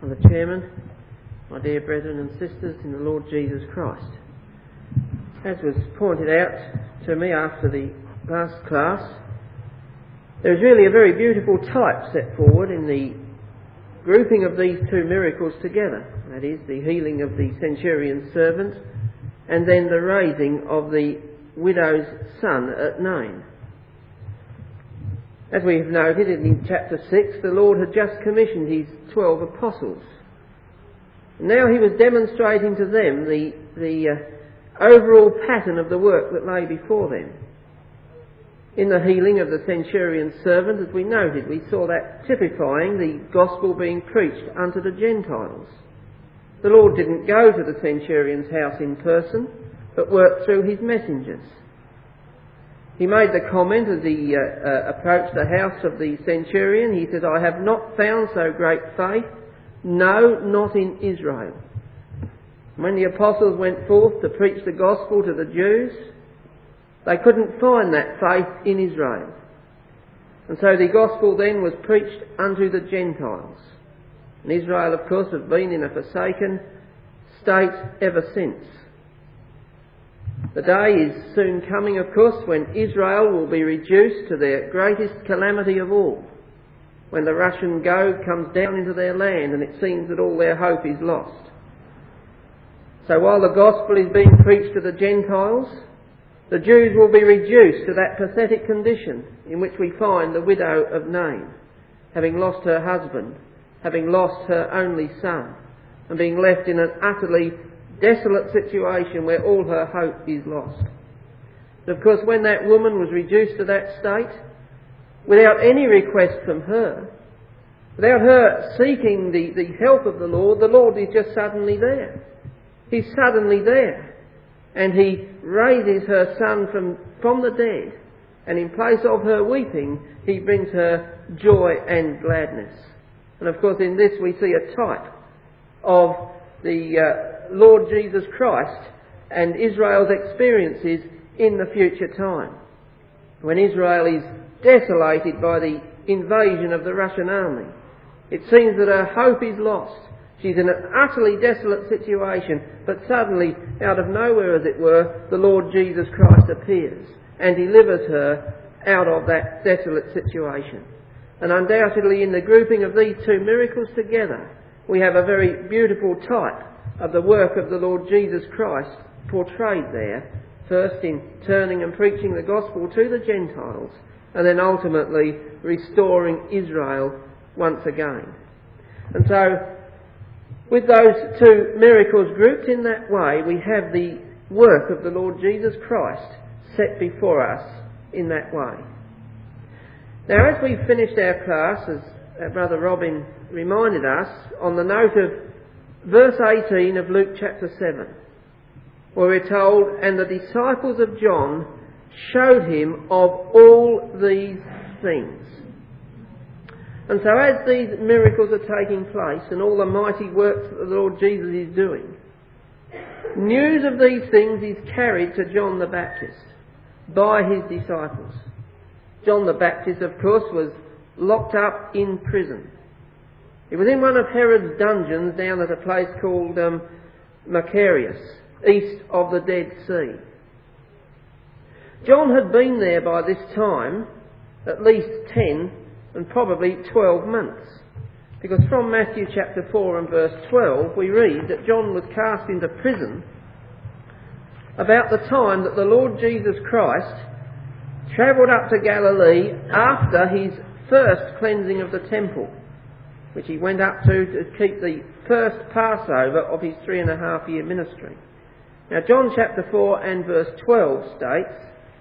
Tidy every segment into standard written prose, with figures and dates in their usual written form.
the Chairman, my dear brethren and sisters in the Lord Jesus Christ. As was pointed out to me after the last class, there is really a very beautiful type set forward in the grouping of these two miracles together. That is, the healing of the centurion's servant and then the raising of the widow's son at Nain. As we have noted in chapter 6, the Lord had just commissioned his 12 apostles. Now he was demonstrating to them the overall pattern of the work that lay before them. In the healing of the centurion's servant, as we noted, we saw that typifying the gospel being preached unto the Gentiles. The Lord didn't go to the centurion's house in person, but worked through his messengers. He made the comment as he approached the house of the centurion. He said, "I have not found so great faith, no, not in Israel." When the apostles went forth to preach the gospel to the Jews, they couldn't find that faith in Israel. And so the gospel then was preached unto the Gentiles. And Israel, of course, have been in a forsaken state ever since. The day is soon coming, of course, when Israel will be reduced to their greatest calamity of all, when the Russian goad comes down into their land and it seems that all their hope is lost. So while the gospel is being preached to the Gentiles, the Jews will be reduced to that pathetic condition in which we find the widow of Nain, having lost her husband, having lost her only son, and being left in an utterly desolate situation where all her hope is lost. And of course, when that woman was reduced to that state, without any request from her, without her seeking the help of the Lord is just suddenly there. He's suddenly there, and he raises her son from the dead, and in place of her weeping, he brings her joy and gladness. And of course, in this we see a type of the Lord Jesus Christ and Israel's experiences in the future time, when Israel is desolated by the invasion of the Russian army. It seems that her hope is lost. She's in an utterly desolate situation, but suddenly, out of nowhere as it were, the Lord Jesus Christ appears and delivers her out of that desolate situation. And undoubtedly, in the grouping of these two miracles together, we have a very beautiful type of the work of the Lord Jesus Christ portrayed there, first in turning and preaching the gospel to the Gentiles, and then ultimately restoring Israel once again. And so, with those two miracles grouped in that way, we have the work of the Lord Jesus Christ set before us in that way. Now, as we finished our class, as Brother Robin reminded us, on the note of verse 18 of Luke chapter 7, where we're told, "And the disciples of John showed him of all these things." And so as these miracles are taking place and all the mighty works that the Lord Jesus is doing, news of these things is carried to John the Baptist by his disciples. John the Baptist, of course, was locked up in prison. He was in one of Herod's dungeons down at a place called Macarius, east of the Dead Sea. John had been there by this time at least 10 and probably 12 months. Because from Matthew chapter 4 and verse 12 we read that John was cast into prison about the time that the Lord Jesus Christ travelled up to Galilee after his first cleansing of the temple, which he went up to keep the first Passover of his 3.5-year ministry. Now John chapter 4 and verse 12 states,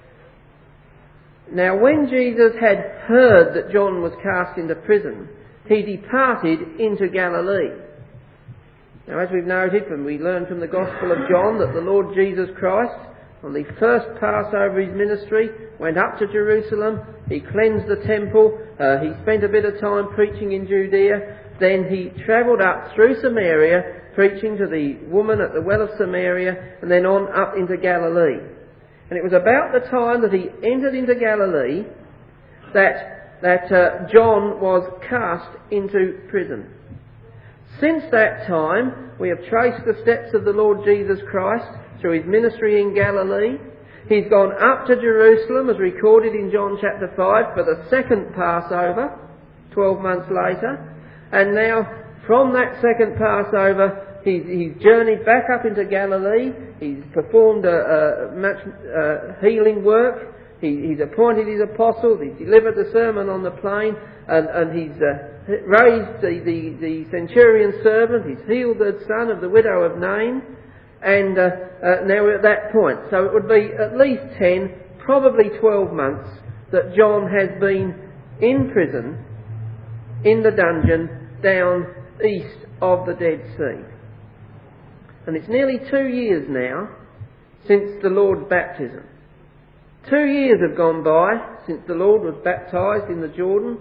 "Now when Jesus had heard that John was cast into prison, he departed into Galilee." Now, as we've noted, and we learn from the Gospel of John, that the Lord Jesus Christ, on the first Passover of his ministry, went up to Jerusalem, he cleansed the temple, he spent a bit of time preaching in Judea, then he travelled up through Samaria, preaching to the woman at the well of Samaria, and then on up into Galilee. And it was about the time that he entered into Galilee that John was cast into prison. Since that time, we have traced the steps of the Lord Jesus Christ through his ministry in Galilee. He's gone up to Jerusalem, as recorded in John chapter 5, for the second Passover, 12 months later. And now, from that second Passover, he's journeyed back up into Galilee. He's performed much healing work. He's appointed his apostles. He's delivered the Sermon on the Plain. And he's raised the centurion's servant. He's healed the son of the widow of Nain. And now we're at that point. So it would be at least 10, probably 12 months that John has been in prison, in the dungeon, down east of the Dead Sea. And it's nearly 2 years now since the Lord's baptism. 2 years have gone by since the Lord was baptised in the Jordan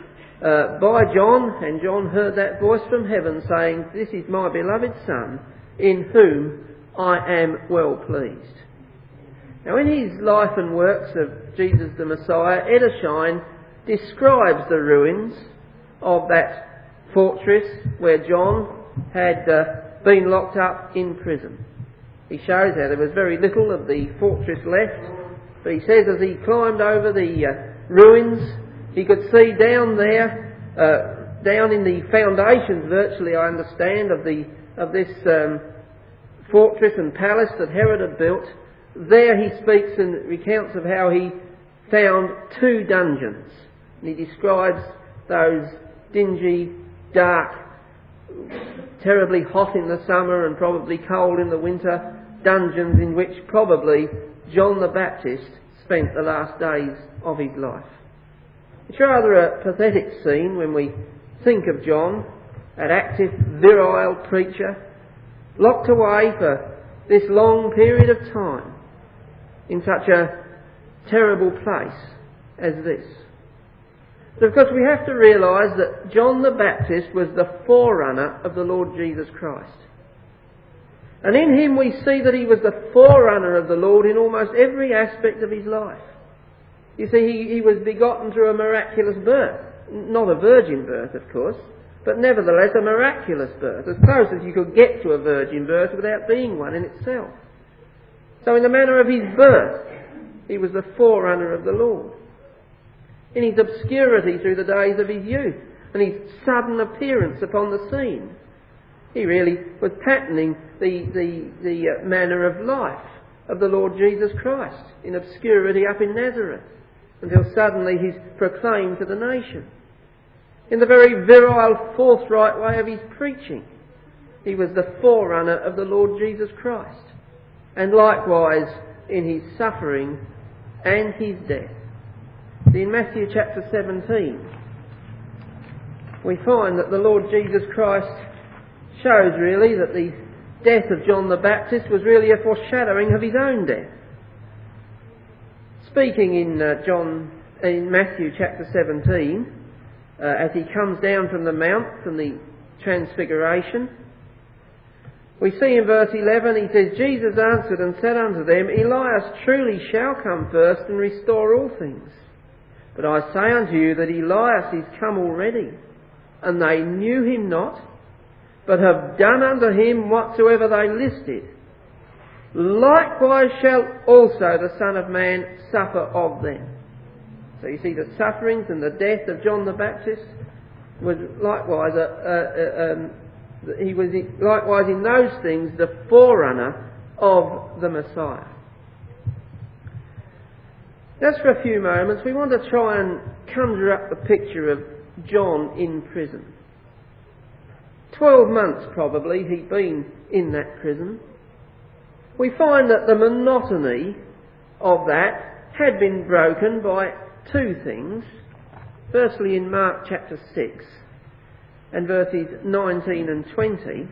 by John, and John heard that voice from heaven saying, "This is my beloved Son, in whom I am well pleased." Now, in his life and works of Jesus the Messiah, Edersheim describes the ruins of that fortress where John had been locked up in prison. He shows how there was very little of the fortress left, but he says as he climbed over the ruins, he could see down there, down in the foundations virtually, I understand, of this fortress and palace that Herod had built. There he speaks and recounts of how he found 2 dungeons. And he describes those dingy, dark, terribly hot in the summer and probably cold in the winter dungeons in which probably John the Baptist spent the last days of his life. It's rather a pathetic scene when we think of John, an active, virile preacher, locked away for this long period of time in such a terrible place as this. But of course we have to realise that John the Baptist was the forerunner of the Lord Jesus Christ. And in him we see that he was the forerunner of the Lord in almost every aspect of his life. You see, he was begotten through a miraculous birth. Not a virgin birth, of course, but nevertheless a miraculous birth, as close as you could get to a virgin birth without being one in itself. So in the manner of his birth, he was the forerunner of the Lord. In his obscurity through the days of his youth, and his sudden appearance upon the scene, he really was patterning the manner of life of the Lord Jesus Christ, in obscurity up in Nazareth, until suddenly he's proclaimed to the nation. In the very virile, forthright way of his preaching, he was the forerunner of the Lord Jesus Christ. And likewise in his suffering and his death. In Matthew chapter 17, we find that the Lord Jesus Christ shows really that the death of John the Baptist was really a foreshadowing of his own death. Speaking in Matthew chapter 17, as he comes down from the mount, from the transfiguration, we see in verse 11, he says, "Jesus answered and said unto them, Elias truly shall come first and restore all things. But I say unto you that Elias is come already, and they knew him not, but have done unto him whatsoever they listed. Likewise shall also the Son of Man suffer of them." So you see, the sufferings and the death of John the Baptist was likewise he was likewise in those things the forerunner of the Messiah. Just for a few moments, we want to try and conjure up the picture of John in prison. 12 months probably he'd been in that prison. We find that the monotony of that had been broken by 2 things. Firstly, in Mark chapter 6 and verses 19 and 20,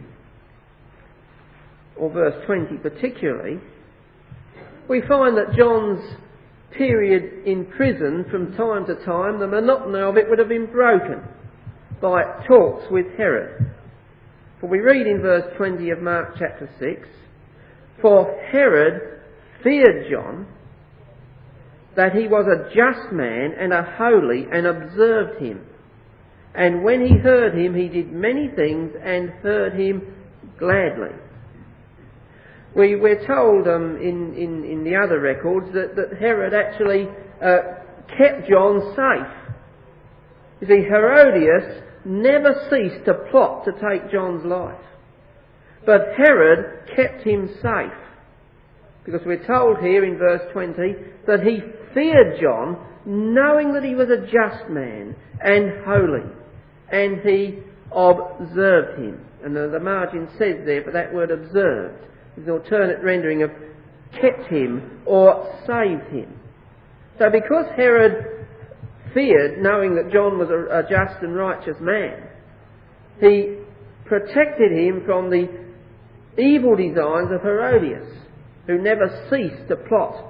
or verse 20 particularly, we find that John's period in prison, from time to time, the monotony of it would have been broken by talks with Herod. For we read in verse 20 of Mark chapter 6, "For Herod feared John, that he was a just man and a holy, and observed him, And when he heard him, he did many things and heard him gladly. We're told in the other records that Herod actually kept John safe. You see, Herodias never ceased to plot to take John's life. But Herod kept him safe. Because we're told here in verse 20 that he feared John, knowing that he was a just man and holy. And he observed him. And the margin says there for that word observed. There's an alternate rendering of kept him or saved him. So because Herod feared, knowing that John was a just and righteous man, he protected him from the evil designs of Herodias, who never ceased to plot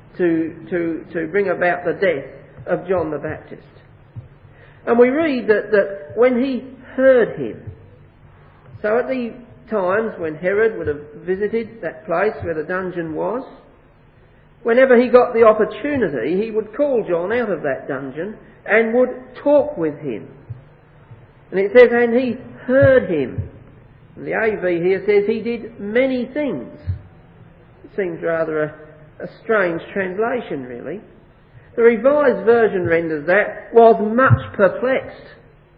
to bring about the death of John the Baptist. And we read that when he heard him, so at the times when Herod would have visited that place where the dungeon was, whenever he got the opportunity, he would call John out of that dungeon and would talk with him. And it says, and he heard him. And the AV here says he did many things. It seems rather a strange translation, really. The Revised Version renders that, was much perplexed.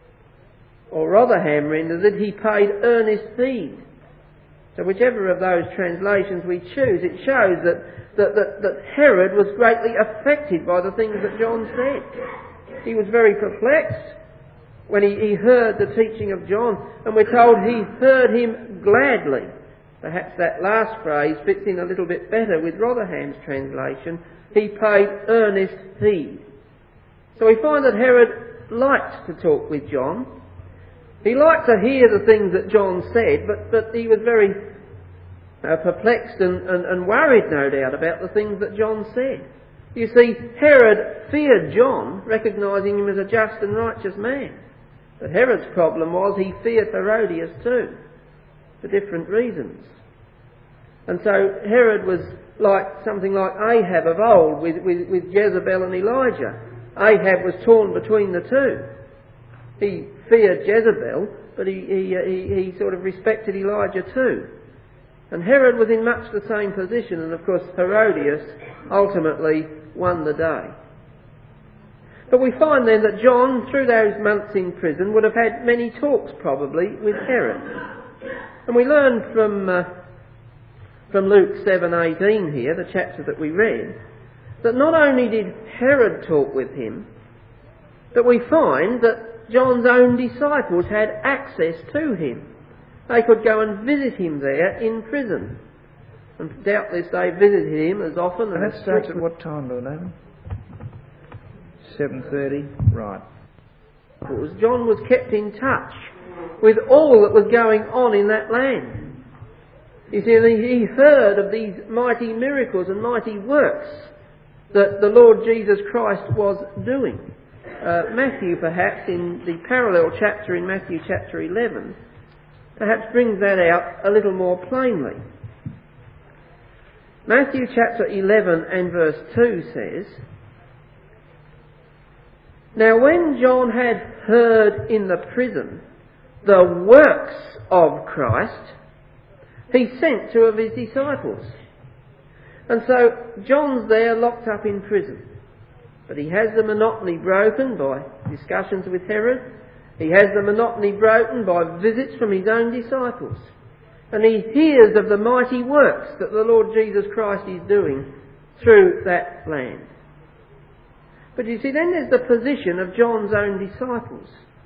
Or Rotherham renders it, he paid earnest heed. So whichever of those translations we choose, it shows that Herod was greatly affected by the things that John said. He was very perplexed when he heard the teaching of John, and we're told he heard him gladly. Perhaps that last phrase fits in a little bit better with Rotherham's translation. He paid earnest heed. So we find that Herod liked to talk with John. He liked to hear the things that John said, but he was very perplexed and worried, no doubt, about the things that John said. You see, Herod feared John, recognising him as a just and righteous man. But Herod's problem was he feared Herodias too, for different reasons. And so Herod was like something like Ahab of old with Jezebel and Elijah. Ahab was torn between the two. He feared Jezebel, but he sort of respected Elijah too. And Herod was in much the same position, and of course Herodias ultimately won the day. But we find then that John, through those months in prison, would have had many talks probably with Herod. And we learn from Luke 7:18 here, the chapter that we read, that not only did Herod talk with him, but we find that John's own disciples had access to him. They could go and visit him there in prison. And doubtless they visited him as often. And that starts at what time, Lord Adam? 7:30, right. John was kept in touch with all that was going on in that land. You see, he heard of these mighty miracles and mighty works that the Lord Jesus Christ was doing. Matthew, perhaps, in the parallel chapter in Matthew chapter 11, perhaps brings that out a little more plainly. Matthew chapter 11 and verse 2 says, "Now when John had heard in the prison the works of Christ, he sent 2 of his disciples." And so John's there locked up in prison. But he has the monotony broken by discussions with Herod. He has the monotony broken by visits from his own disciples. And he hears of the mighty works that the Lord Jesus Christ is doing through that land. But you see, then there's the position of John's own disciples.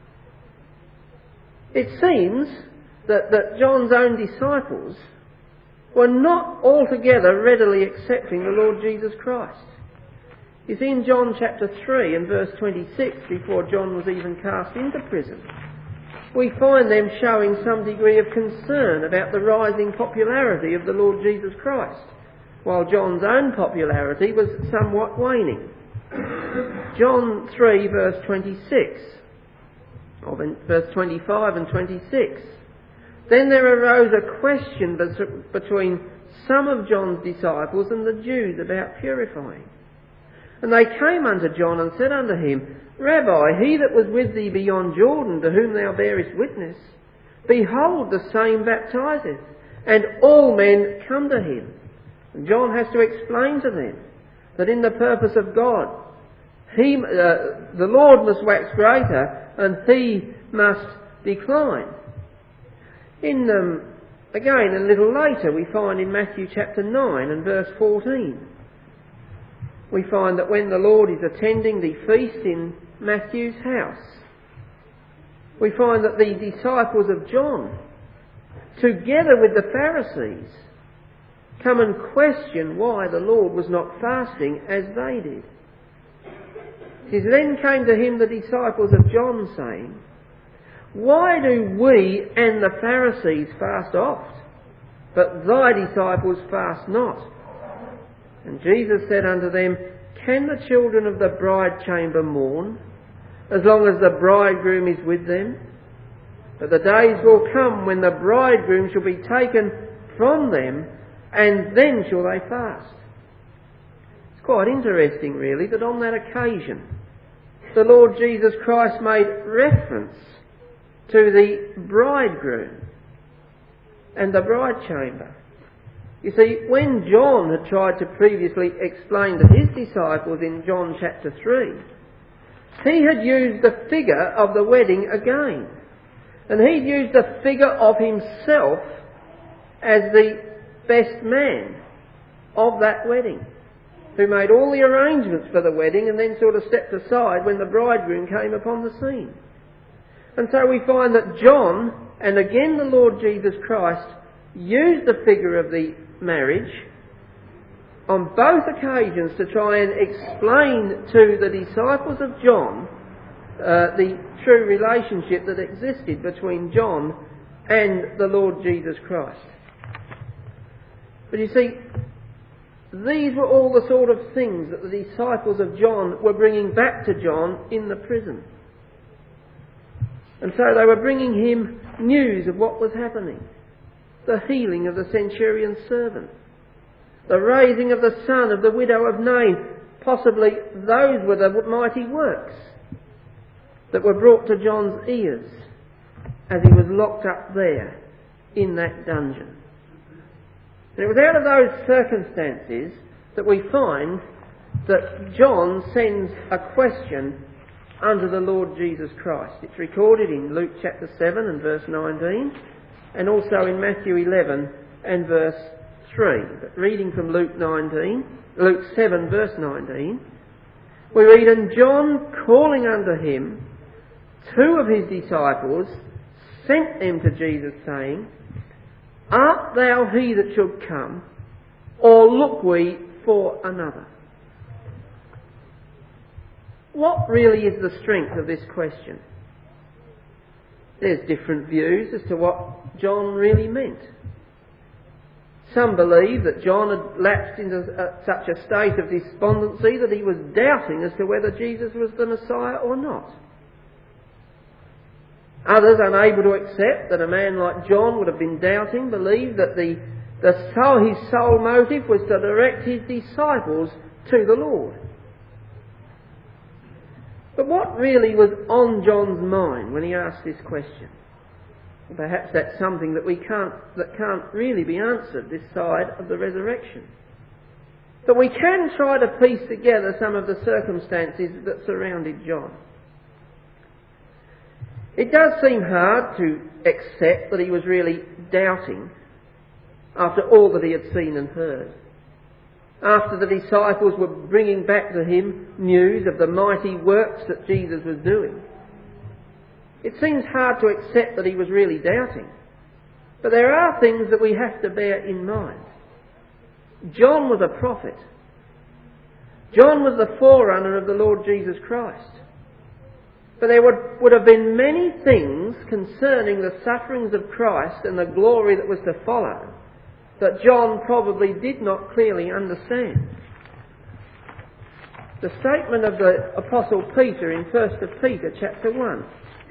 It seems that John's own disciples were not altogether readily accepting the Lord Jesus Christ. You see, in John chapter 3 and verse 26, before John was even cast into prison, we find them showing some degree of concern about the rising popularity of the Lord Jesus Christ, while John's own popularity was somewhat waning. John 3 verse 26, or verse 25 and 26. "Then there arose a question between some of John's disciples and the Jews about purifying. And they came unto John and said unto him, Rabbi, he that was with thee beyond Jordan, to whom thou bearest witness, behold, the same baptizeth, and all men come to him. And John has to explain to them that in the purpose of God, the Lord must wax greater and he must decline. Again, a little later, we find in Matthew chapter 9 and verse 14, we find that when the Lord is attending the feast in Matthew's house, we find that the disciples of John, together with the Pharisees, come and question why the Lord was not fasting as they did. It then came to him the disciples of John, saying, Why do we and the Pharisees fast oft, but thy disciples fast not? And Jesus said unto them, Can the children of the bride chamber mourn, as long as the bridegroom is with them? But the days will come when the bridegroom shall be taken from them, and then shall they fast. It's quite interesting, really, that on that occasion, the Lord Jesus Christ made reference to the bridegroom and the bride chamber. You see, when John had tried to previously explain to his disciples in John chapter 3, he had used the figure of the wedding again. And he'd used the figure of himself as the best man of that wedding, who made all the arrangements for the wedding and then sort of stepped aside when the bridegroom came upon the scene. And so we find that John, and again the Lord Jesus Christ, used the figure of the marriage on both occasions to try and explain to the disciples of John the true relationship that existed between John and the Lord Jesus Christ. But you see, these were all the sort of things that the disciples of John were bringing back to John in the prison. And so they were bringing him news of what was happening. The healing of the centurion's servant. The raising of the son of the widow of Nain. Possibly those were the mighty works that were brought to John's ears as he was locked up there in that dungeon. And it was out of those circumstances that we find that John sends a question unto the Lord Jesus Christ. It's recorded in Luke chapter 7 and verse 19, and also in Matthew 11 and verse 3. But reading from Luke 7 verse 19, we read, And John, calling unto him 2 of his disciples, sent them to Jesus, saying, Art thou he that should come, or look we for another? What really is the strength of this question? There's different views as to what John really meant. Some believe that John had lapsed into such a state of despondency that he was doubting as to whether Jesus was the Messiah or not. Others, unable to accept that a man like John would have been doubting, believe that his sole motive was to direct his disciples to the Lord. But what really was on John's mind when he asked this question? Perhaps that's something that can't really be answered this side of the resurrection. But we can try to piece together some of the circumstances that surrounded John. It does seem hard to accept that he was really doubting after all that he had seen and heard. After the disciples were bringing back to him news of the mighty works that Jesus was doing. It seems hard to accept that he was really doubting. But there are things that we have to bear in mind. John was a prophet. John was the forerunner of the Lord Jesus Christ. But there would have been many things concerning the sufferings of Christ and the glory that was to follow that John probably did not clearly understand. The statement of the Apostle Peter in 1 Peter chapter 1,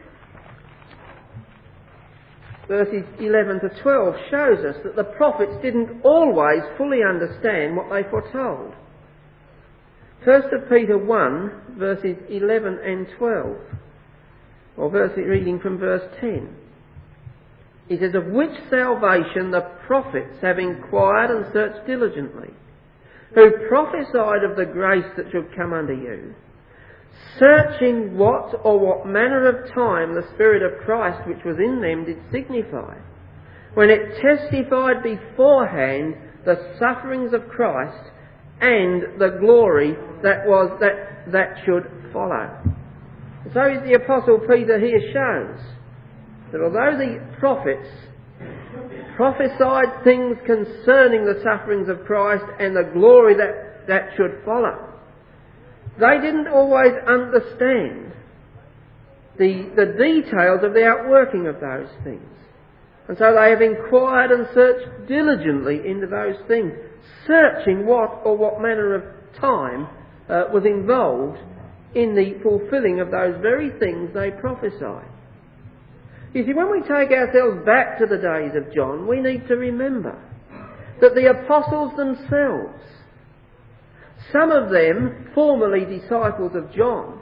verses 11 to 12, shows us that the prophets didn't always fully understand what they foretold. 1 Peter 1, verses 11 and 12, or reading from verse 10. He says, "Of which salvation the prophets have inquired and searched diligently, who prophesied of the grace that should come unto you, searching what manner of time the Spirit of Christ which was in them did signify, when it testified beforehand the sufferings of Christ and the glory that should follow." So the Apostle Peter here shows that although the prophets prophesied things concerning the sufferings of Christ and the glory that should follow, they didn't always understand the details of the outworking of those things. And so they have inquired and searched diligently into those things, searching what manner of time was involved in the fulfilling of those very things they prophesied. You see, when we take ourselves back to the days of John, we need to remember that the apostles themselves, some of them formerly disciples of John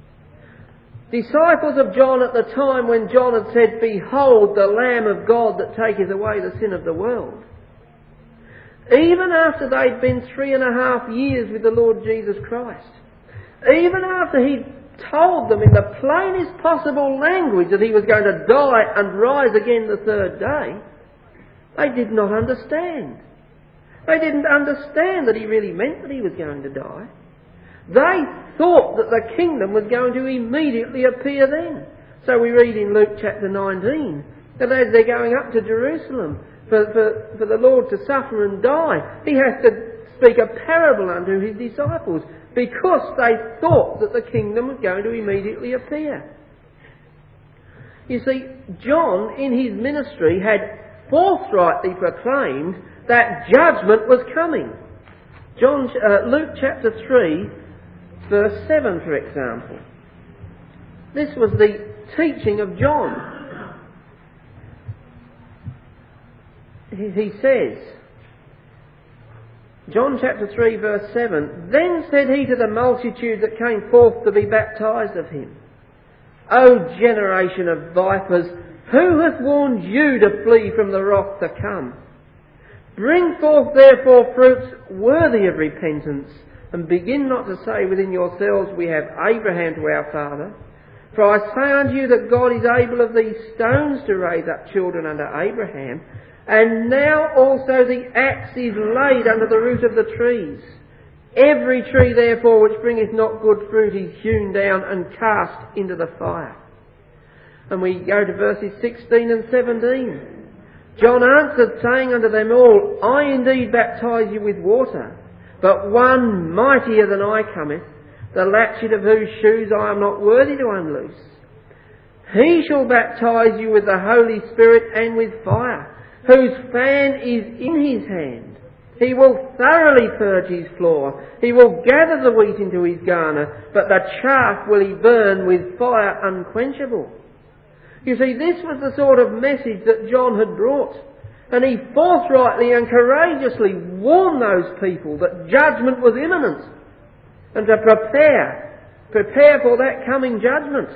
at the time when John had said, "Behold the Lamb of God that taketh away the sin of the world," even after they'd been 3.5 years with the Lord Jesus Christ, even after he'd told them in the plainest possible language that he was going to die and rise again the third day, they did not understand. They didn't understand that he really meant that he was going to die. They thought that the kingdom was going to immediately appear then. So we read in Luke chapter 19 that as they're going up to Jerusalem for the Lord to suffer and die, he has to speak a parable unto his disciples, because they thought that the kingdom was going to immediately appear. You see, John in his ministry had forthrightly proclaimed that judgment was coming. Luke chapter 3, verse 7, for example. This was the teaching of John. He says, John chapter 3 verse 7, "Then said he to the multitude that came forth to be baptized of him, O generation of vipers, who hath warned you to flee from the wrath to come? Bring forth therefore fruits worthy of repentance, and begin not to say within yourselves, We have Abraham to our father. For I say unto you that God is able of these stones to raise up children unto Abraham. And now also the axe is laid under the root of the trees. Every tree therefore which bringeth not good fruit is hewn down and cast into the fire." And we go to verses 16 and 17. "John answered, saying unto them all, I indeed baptize you with water, but one mightier than I cometh, the latchet of whose shoes I am not worthy to unloose. He shall baptize you with the Holy Spirit and with fire, whose fan is in his hand. He will thoroughly purge his floor. He will gather the wheat into his garner, but the chaff will he burn with fire unquenchable." You see, this was the sort of message that John had brought. And he forthrightly and courageously warned those people that judgment was imminent, and to prepare for that coming judgment.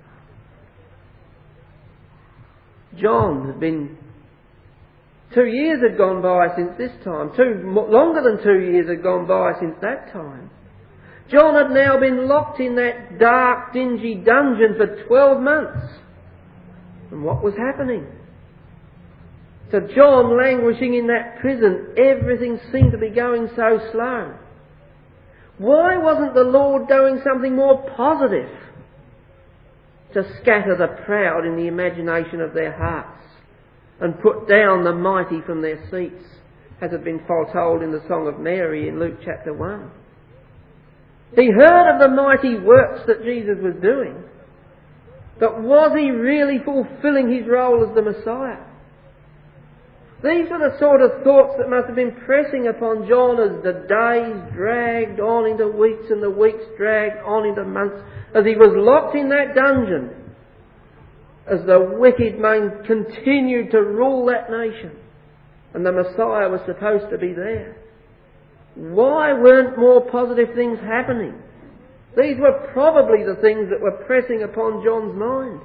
John had been 2 years had gone by since this time. Longer than 2 years had gone by since that time. John had now been locked in that dark, dingy dungeon for 12 months. And what was happening? So John languishing in that prison, everything seemed to be going so slow. Why wasn't the Lord doing something more positive to scatter the proud in the imagination of their hearts and put down the mighty from their seats, as had been foretold in the Song of Mary in Luke chapter 1? He heard of the mighty works that Jesus was doing, but was he really fulfilling his role as the Messiah? These were the sort of thoughts that must have been pressing upon John as the days dragged on into weeks and the weeks dragged on into months, as he was locked in that dungeon, as the wicked man continued to rule that nation, and the Messiah was supposed to be there. Why weren't more positive things happening? These were probably the things that were pressing upon John's mind.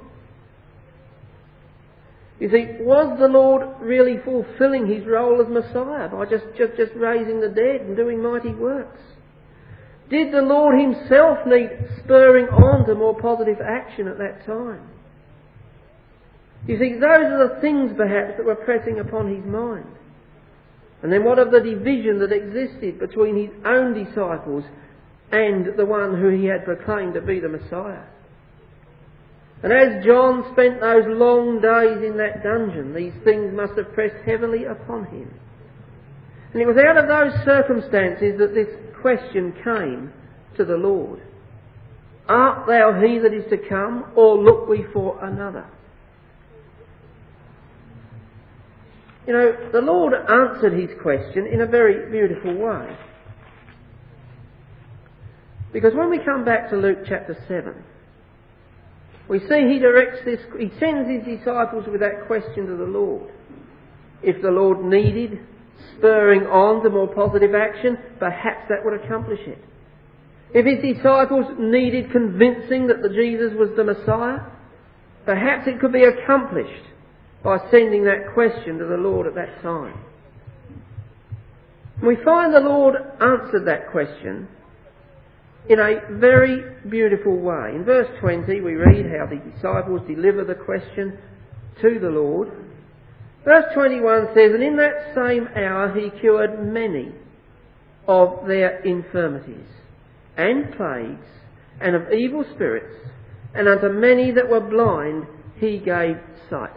You see, was the Lord really fulfilling his role as Messiah by just raising the dead and doing mighty works? Did the Lord himself need spurring on to more positive action at that time? You see, those are the things perhaps that were pressing upon his mind. And then what of the division that existed between his own disciples and the one who he had proclaimed to be the Messiah? And as John spent those long days in that dungeon, these things must have pressed heavily upon him. And it was out of those circumstances that this question came to the Lord. Art thou he that is to come, or look we for another? You know, the Lord answered his question in a very beautiful way. Because when we come back to Luke chapter 7, we see he sends his disciples with that question to the Lord. If the Lord needed spurring on to more positive action, perhaps that would accomplish it. If his disciples needed convincing that the Jesus was the Messiah, perhaps it could be accomplished by sending that question to the Lord at that time. And we find the Lord answered that question in a very beautiful way. In verse 20 we read how the disciples deliver the question to the Lord. Verse 21 says, "And in that same hour he cured many of their infirmities and plagues and of evil spirits, and unto many that were blind he gave sight."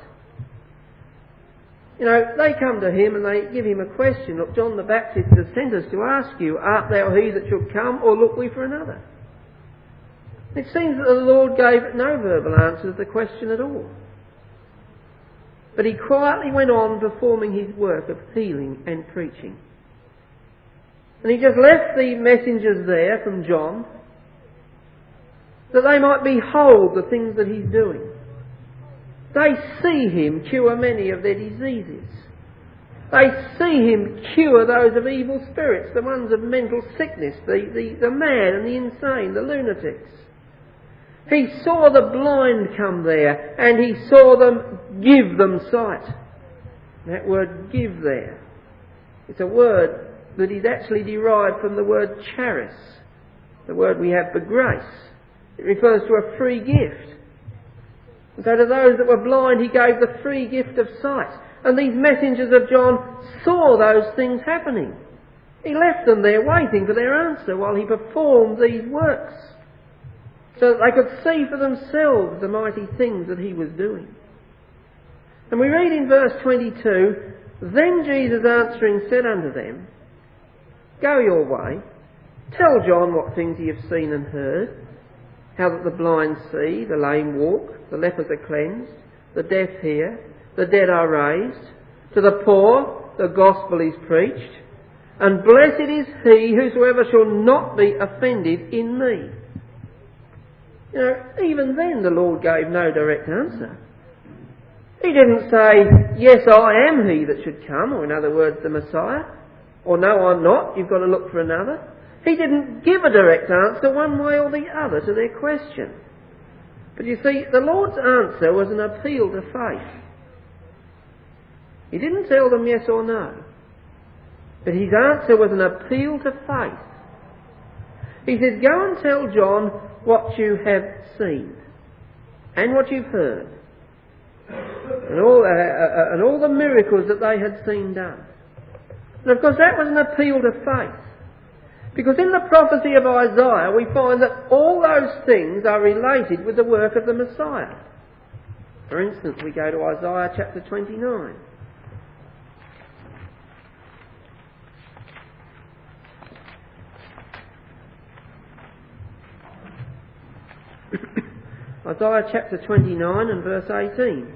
You know, they come to him and they give him a question. Look, John the Baptist has sent us to ask you, art thou he that should come, or look we for another? It seems that the Lord gave no verbal answer to the question at all. But he quietly went on performing his work of healing and preaching. And he just left the messengers there from John that they might behold the things that he's doing. They see him cure many of their diseases. They see him cure those of evil spirits, the ones of mental sickness, the mad and the insane, the lunatics. He saw the blind come there, and he saw them give them sight. That word "give" there, it's a word that is actually derived from the word charis, the word we have for grace. It refers to a free gift. And so to those that were blind he gave the free gift of sight. And these messengers of John saw those things happening. He left them there waiting for their answer while he performed these works, so that they could see for themselves the mighty things that he was doing. And we read in verse 22, "Then Jesus answering said unto them, Go your way, tell John what things ye have seen and heard, how that the blind see, the lame walk, the lepers are cleansed, the deaf hear, the dead are raised, to the poor the gospel is preached, and blessed is he whosoever shall not be offended in me." You know, even then the Lord gave no direct answer. He didn't say, "Yes, I am he that should come," or in other words, the Messiah, or "No, I'm not, you've got to look for another." He didn't give a direct answer one way or the other to their question. But you see, the Lord's answer was an appeal to faith. He didn't tell them yes or no, but his answer was an appeal to faith. He said, "Go and tell John what you have seen and what you've heard, and all the miracles that they had seen done." And of course that was an appeal to faith. Because in the prophecy of Isaiah we find that all those things are related with the work of the Messiah. For instance, we go to Isaiah chapter 29. Isaiah chapter 29 and verse 18.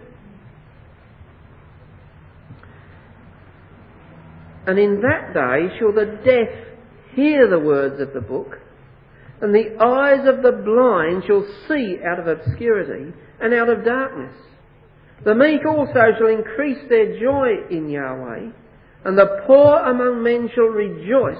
"And in that day shall the deaf hear the words of the book, and the eyes of the blind shall see out of obscurity and out of darkness. The meek also shall increase their joy in Yahweh, and the poor among men shall rejoice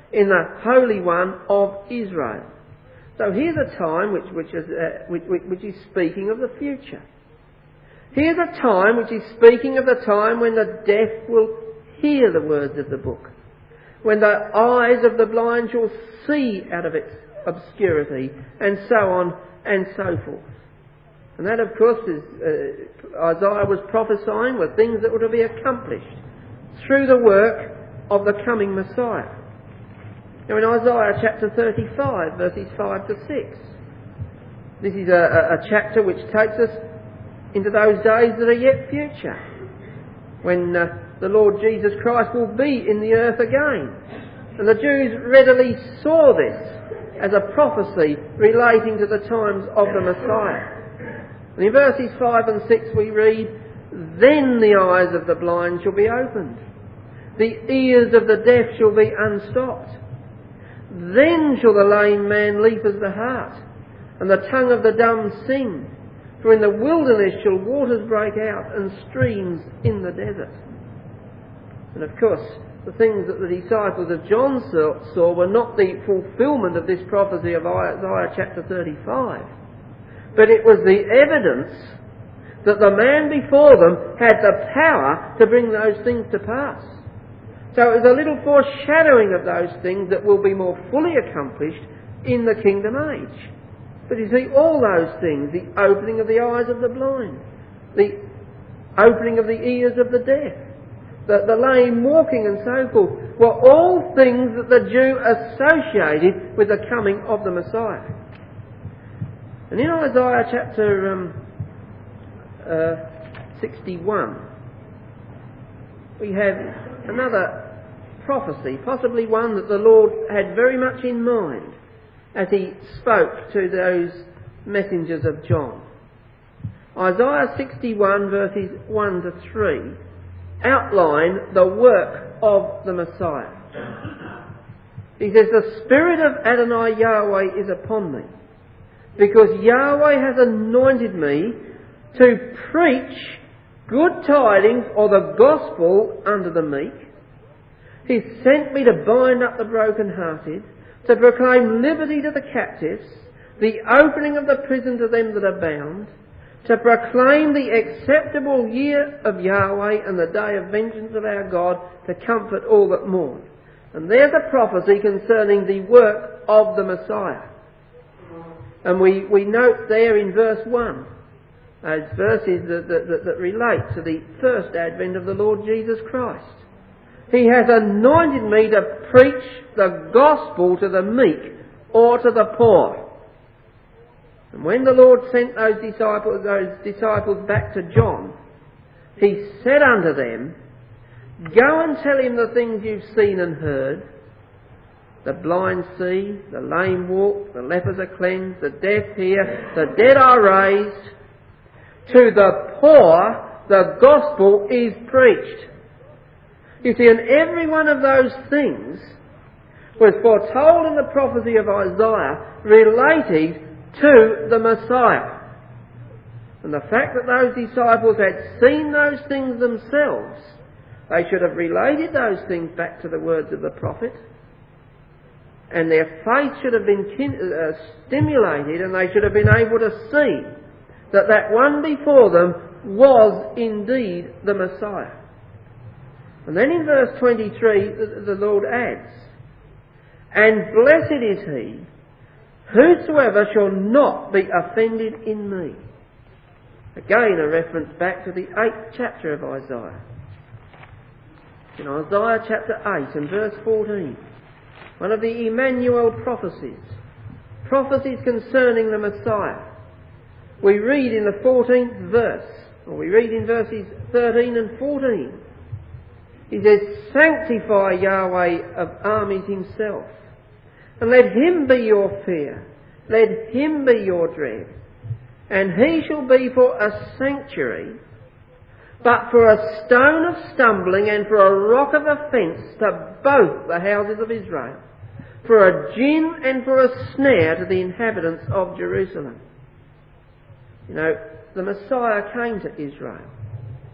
in the Holy One of Israel. So here's a time which is speaking of the future. Here's a time which is speaking of the time when the deaf will hear the words of the book, when the eyes of the blind shall see out of its obscurity, and so on and so forth. And that, of course, is Isaiah was prophesying were things that were to be accomplished through the work of the coming Messiah. Now in Isaiah chapter 35, verses 5 to 6, this is a chapter which takes us into those days that are yet future, when the Lord Jesus Christ will be in the earth again. And the Jews readily saw this as a prophecy relating to the times of the Messiah. And in verses 5 and 6 we read, "Then the eyes of the blind shall be opened, the ears of the deaf shall be unstopped. Then shall the lame man leap as the hart, and the tongue of the dumb sing. For in the wilderness shall waters break out, and streams in the desert." And of course, the things that the disciples of John saw were not the fulfilment of this prophecy of Isaiah chapter 35. But it was the evidence that the man before them had the power to bring those things to pass. So it was a little foreshadowing of those things that will be more fully accomplished in the kingdom age. But you see, all those things, the opening of the eyes of the blind, the opening of the ears of the deaf, the lame walking and so forth, were all things that the Jew associated with the coming of the Messiah. And in Isaiah chapter 61, we have another prophecy, possibly one that the Lord had very much in mind as he spoke to those messengers of John. Isaiah 61 verses 1 to 3 outline the work of the Messiah. He says, "The Spirit of Adonai Yahweh is upon me, because Yahweh has anointed me to preach good tidings, or the gospel, unto the meek. He sent me to bind up the brokenhearted, to proclaim liberty to the captives, the opening of the prison to them that are bound, to proclaim the acceptable year of Yahweh and the day of vengeance of our God, to comfort all that mourn." And there's a prophecy concerning the work of the Messiah. And we note there in verse 1, those verses that relate to the first advent of the Lord Jesus Christ. "He has anointed me to preach the gospel to the meek," or to the poor. And when the Lord sent those disciples back to John, he said unto them, "Go and tell him the things you've seen and heard. The blind see, the lame walk, the lepers are cleansed, the deaf hear, the dead are raised. To the poor the gospel is preached." You see, and every one of those things was foretold in the prophecy of Isaiah relating to the Messiah. And the fact that those disciples had seen those things themselves, they should have related those things back to the words of the prophet, and their faith should have been stimulated, and they should have been able to see that that one before them was indeed the Messiah. And then in verse 23 the Lord adds, "And blessed is he whosoever shall not be offended in me." Again a reference back to the 8th chapter of Isaiah. In Isaiah chapter 8 and verse 14, one of the Emmanuel prophecies concerning the Messiah. We read in the 14th verse, or we read in verses 13 and 14, he says, "Sanctify Yahweh of armies himself, and let him be your fear, let him be your dread. And he shall be for a sanctuary, but for a stone of stumbling and for a rock of offence to both the houses of Israel, for a gin and for a snare to the inhabitants of Jerusalem." You know, the Messiah came to Israel.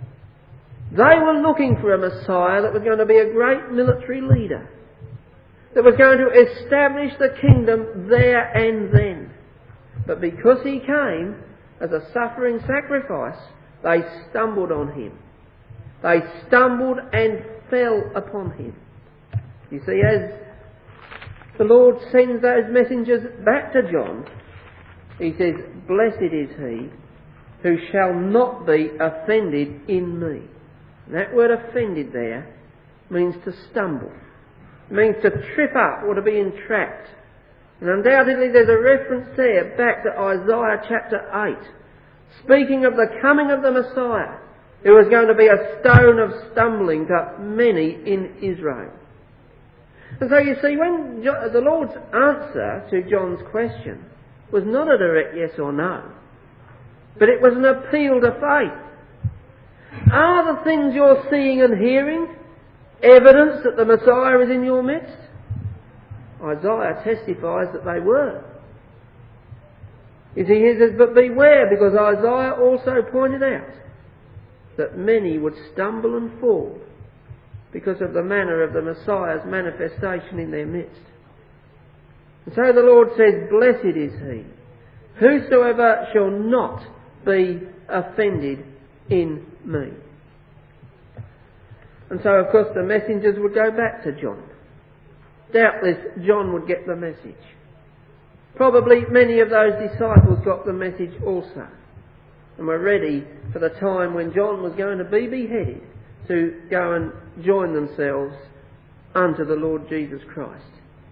They were looking for a Messiah that was going to be a great military leader. that was going to establish the kingdom there and then. But because he came as a suffering sacrifice, they stumbled on him. They stumbled and fell upon him. You see, as the Lord sends those messengers back to John, he says, "Blessed is he who shall not be offended in me." And that word offended there means to stumble. It means to trip up or to be entrapped. And undoubtedly there's a reference there back to Isaiah chapter 8, speaking of the coming of the Messiah, who was going to be a stone of stumbling to many in Israel. And so you see, when the Lord's answer to John's question was not a direct yes or no, but it was an appeal to faith. Are the things you're seeing and hearing evidence that the Messiah is in your midst? Isaiah testifies that they were. You see, he says, but beware, because Isaiah also pointed out that many would stumble and fall because of the manner of the Messiah's manifestation in their midst. And so the Lord says, "Blessed is he, whosoever shall not be offended in me." And so, of course, the messengers would go back to John. Doubtless, John would get the message. Probably many of those disciples got the message also, and were ready for the time when John was going to be beheaded to go and join themselves unto the Lord Jesus Christ.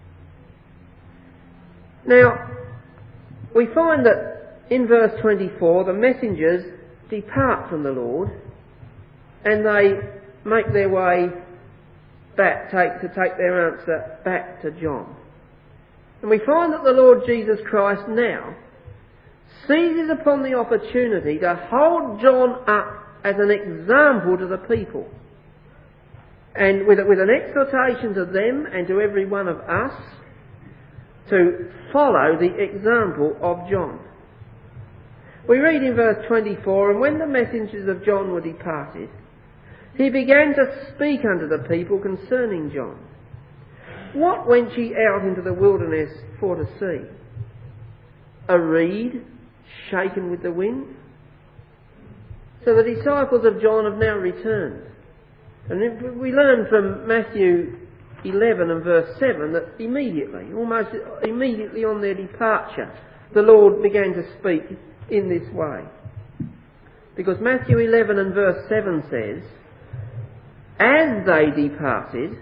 Now, we find that in verse 24, the messengers depart from the Lord and they make their way back, to take their answer back to John. And we find that the Lord Jesus Christ now seizes upon the opportunity to hold John up as an example to the people, and with an exhortation to them and to every one of us to follow the example of John. We read in verse 24, "And when the messengers of John were departed, he began to speak unto the people concerning John. What went ye out into the wilderness for to see? A reed shaken with the wind?" So the disciples of John have now returned. And we learn from Matthew 11 and verse 7 that almost immediately on their departure, the Lord began to speak in this way. Because Matthew 11 and verse 7 says, "As they departed,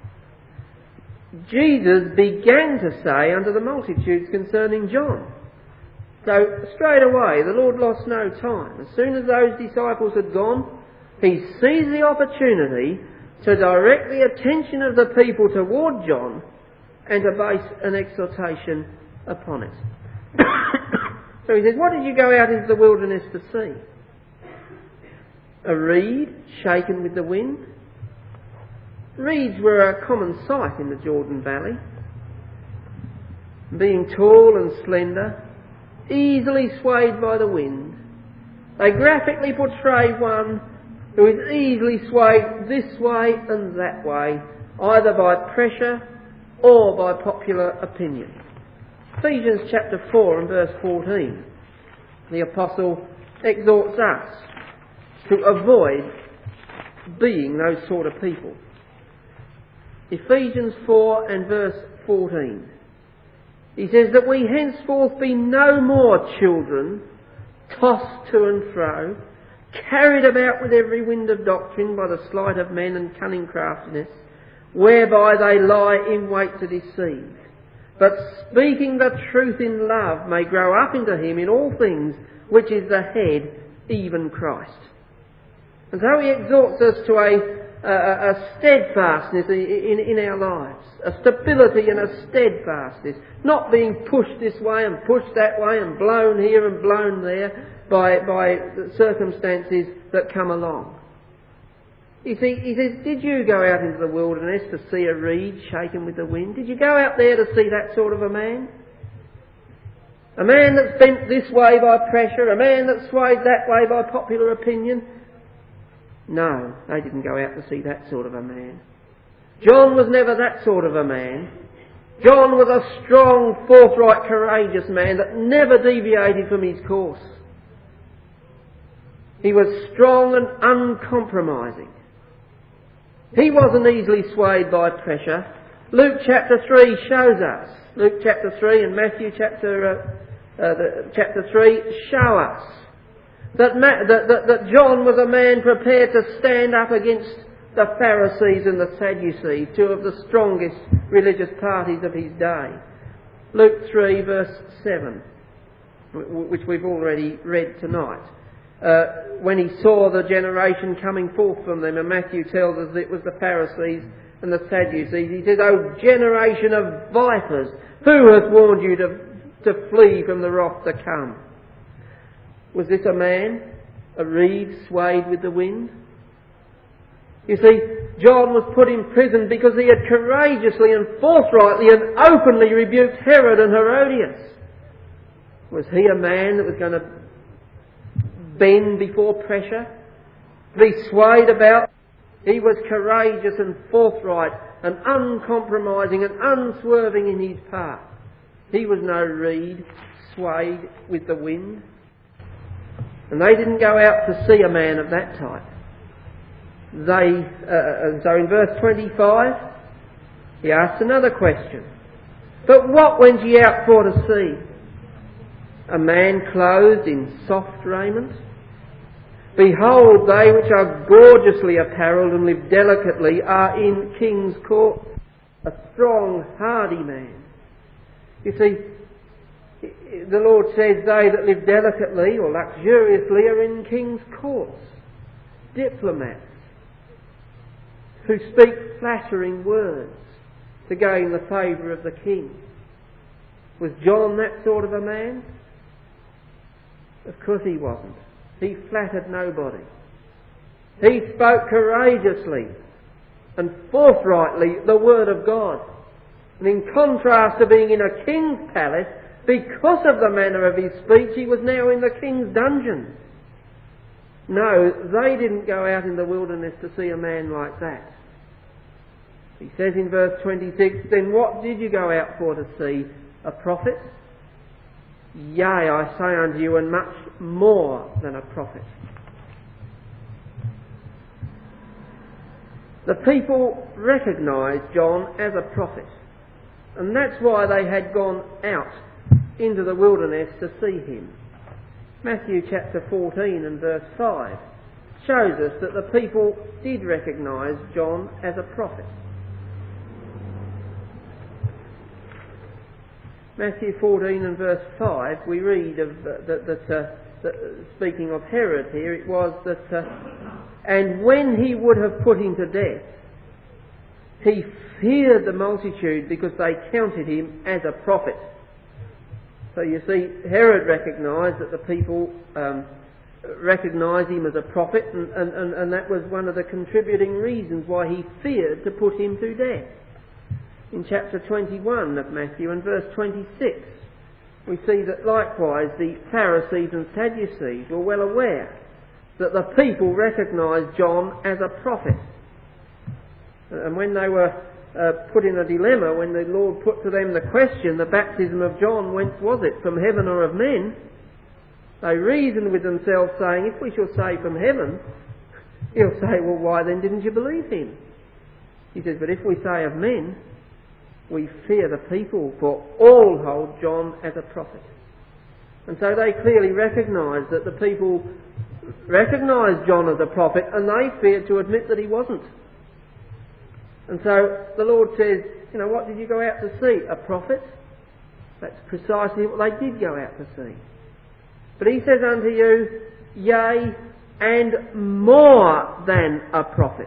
Jesus began to say unto the multitudes concerning John." So straight away, the Lord lost no time. As soon as those disciples had gone, he seized the opportunity to direct the attention of the people toward John and to base an exhortation upon it. So he says, "What did you go out into the wilderness to see? A reed shaken with the wind?" Reeds were a common sight in the Jordan Valley. Being tall and slender, easily swayed by the wind, they graphically portray one who is easily swayed this way and that way, either by pressure or by popular opinion. Ephesians chapter 4 and verse 14, the Apostle exhorts us to avoid being those sort of people. Ephesians 4 and verse 14. He says that we henceforth be no more children, tossed to and fro, carried about with every wind of doctrine by the sleight of men and cunning craftiness, whereby they lie in wait to deceive. But speaking the truth in love may grow up into him in all things, which is the head, even Christ. And so he exhorts us to a steadfastness in our lives, a stability and a steadfastness, not being pushed this way and pushed that way and blown here and blown there by the circumstances that come along. You see, he says, did you go out into the wilderness to see a reed shaken with the wind? Did you go out there to see that sort of a man? A man that's bent this way by pressure, a man that's swayed that way by popular opinion? No, they didn't go out to see that sort of a man. John was never that sort of a man. John was a strong, forthright, courageous man that never deviated from his course. He was strong and uncompromising. He wasn't easily swayed by pressure. Luke chapter 3 shows us. Luke chapter 3 and Matthew chapter 3 show us that John was a man prepared to stand up against the Pharisees and the Sadducees, two of the strongest religious parties of his day. Luke 3 verse 7, which we've already read tonight. When he saw the generation coming forth from them, and Matthew tells us it was the Pharisees and the Sadducees, he says, "O generation of vipers, who has warned you to flee from the wrath to come?" Was this a man, a reed swayed with the wind? You see, John was put in prison because he had courageously and forthrightly and openly rebuked Herod and Herodias. Was he a man that was going to bend before pressure, be swayed about? He was courageous and forthright and uncompromising and unswerving in his path. He was no reed swayed with the wind. And they didn't go out to see a man of that type. So in verse 25, he asks another question. "But what went ye out for to see? A man clothed in soft raiment? Behold, they which are gorgeously apparelled and live delicately are in king's court. A strong, hardy man." You see, the Lord says they that live delicately or luxuriously are in king's courts. Diplomats who speak flattering words to gain the favour of the king. Was John that sort of a man? Of course he wasn't. He flattered nobody. He spoke courageously and forthrightly the word of God. And in contrast to being in a king's palace, because of the manner of his speech, he was now in the king's dungeon. No, they didn't go out in the wilderness to see a man like that. He says in verse 26, "Then what did you go out for to see? A prophet? Yea, I say unto you, and much more than a prophet." The people recognised John as a prophet, and that's why they had gone out into the wilderness to see him. Matthew chapter 14 and verse 5 shows us that the people did recognise John as a prophet. Matthew 14 and verse 5, we read of speaking of Herod here, it was that, "And when he would have put him to death, he feared the multitude because they counted him as a prophet." So you see, Herod recognised that the people recognised him as a prophet, and that was one of the contributing reasons why he feared to put him to death. In chapter 21 of Matthew and verse 26, we see that likewise the Pharisees and Sadducees were well aware that the people recognised John as a prophet. And when they were put in a dilemma, when the Lord put to them the question, the baptism of John, whence was it, from heaven or of men? They reasoned with themselves, saying, "If we shall say from heaven," he'll say, "Well, why then didn't you believe him?" He says, "But if we say of men, we fear the people, for all hold John as a prophet." And so they clearly recognised that the people recognised John as a prophet, and they feared to admit that he wasn't. And so the Lord says, "What did you go out to see? A prophet?" That's precisely what they did go out to see. "But he says unto you, yea, and more than a prophet."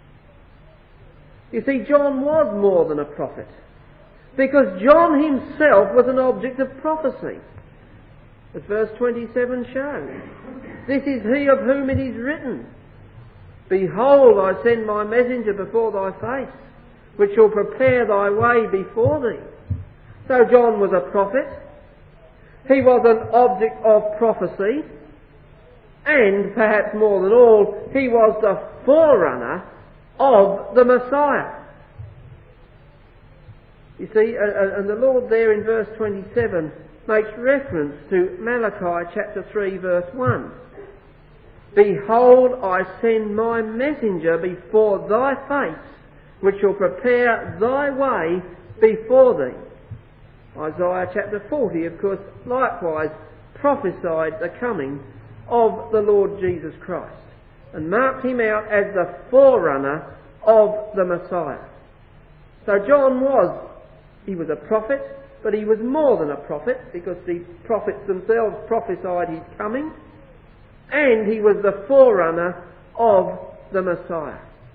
You see, John was more than a prophet, because John himself was an object of prophecy, as verse 27 shows. "This is he of whom it is written, Behold, I send my messenger before thy face, which shall prepare thy way before thee." So John was a prophet. He was an object of prophecy. And, perhaps more than all, he was the forerunner of the Messiah. You see, and the Lord there in verse 27 makes reference to Malachi chapter 3 verse 1. Behold, I send my messenger before thy face, which shall prepare thy way before thee. Isaiah chapter 40, of course, likewise prophesied the coming of the Lord Jesus Christ and marked him out as the forerunner of the Messiah. So John was a prophet, but he was more than a prophet, because the prophets themselves prophesied his coming, and he was the forerunner of the Messiah.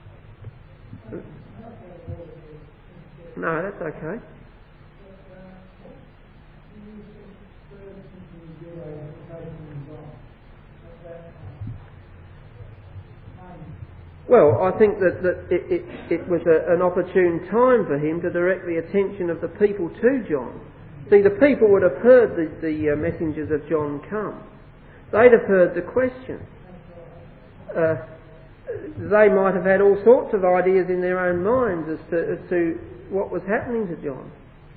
No, that's okay. Well, I think that it was an opportune time for him to direct the attention of the people to John. See, the people would have heard the messengers of John come. They'd have heard the question. They might have had all sorts of ideas in their own minds as to what was happening to John.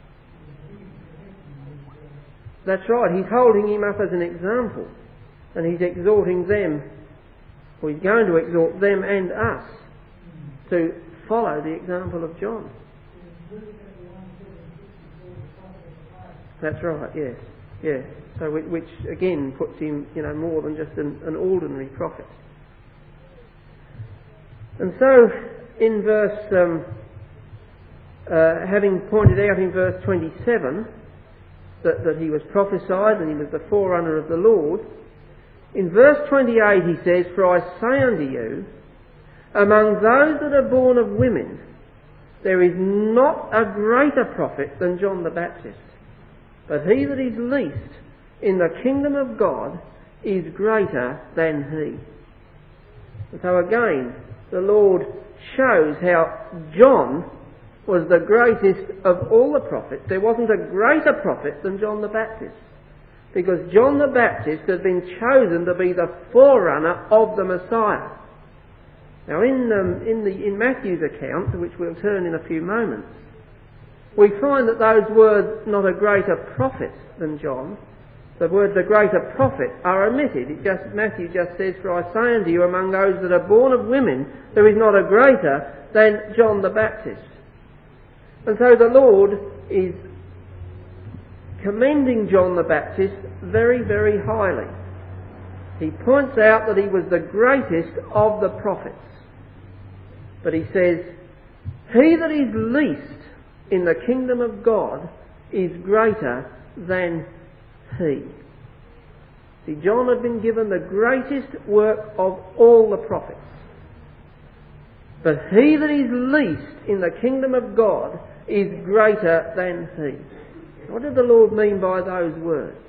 That's right, he's holding him up as an example, and he's exhorting them, or he's going to exhort them and us to follow the example of John. That's right, yes. Yeah. So which again puts him, more than just an ordinary prophet. And so in verse, having pointed out in verse 27 that he was prophesied and he was the forerunner of the Lord, in verse 28 he says, For I say unto you, among those that are born of women, there is not a greater prophet than John the Baptist. But he that is least in the kingdom of God is greater than he. And so again, the Lord shows how John was the greatest of all the prophets. There wasn't a greater prophet than John the Baptist, because John the Baptist had been chosen to be the forerunner of the Messiah. Now in Matthew's account, to which we'll turn in a few moments, we find that those words, not a greater prophet than John, the words a greater prophet are omitted. Matthew just says, For I say unto you, among those that are born of women, there is not a greater than John the Baptist. And so the Lord is commending John the Baptist very, very highly. He points out that he was the greatest of the prophets. But he says, He that is least in the kingdom of God is greater than he. See, John had been given the greatest work of all the prophets. But he that is least in the kingdom of God is greater than he. What did the Lord mean by those words?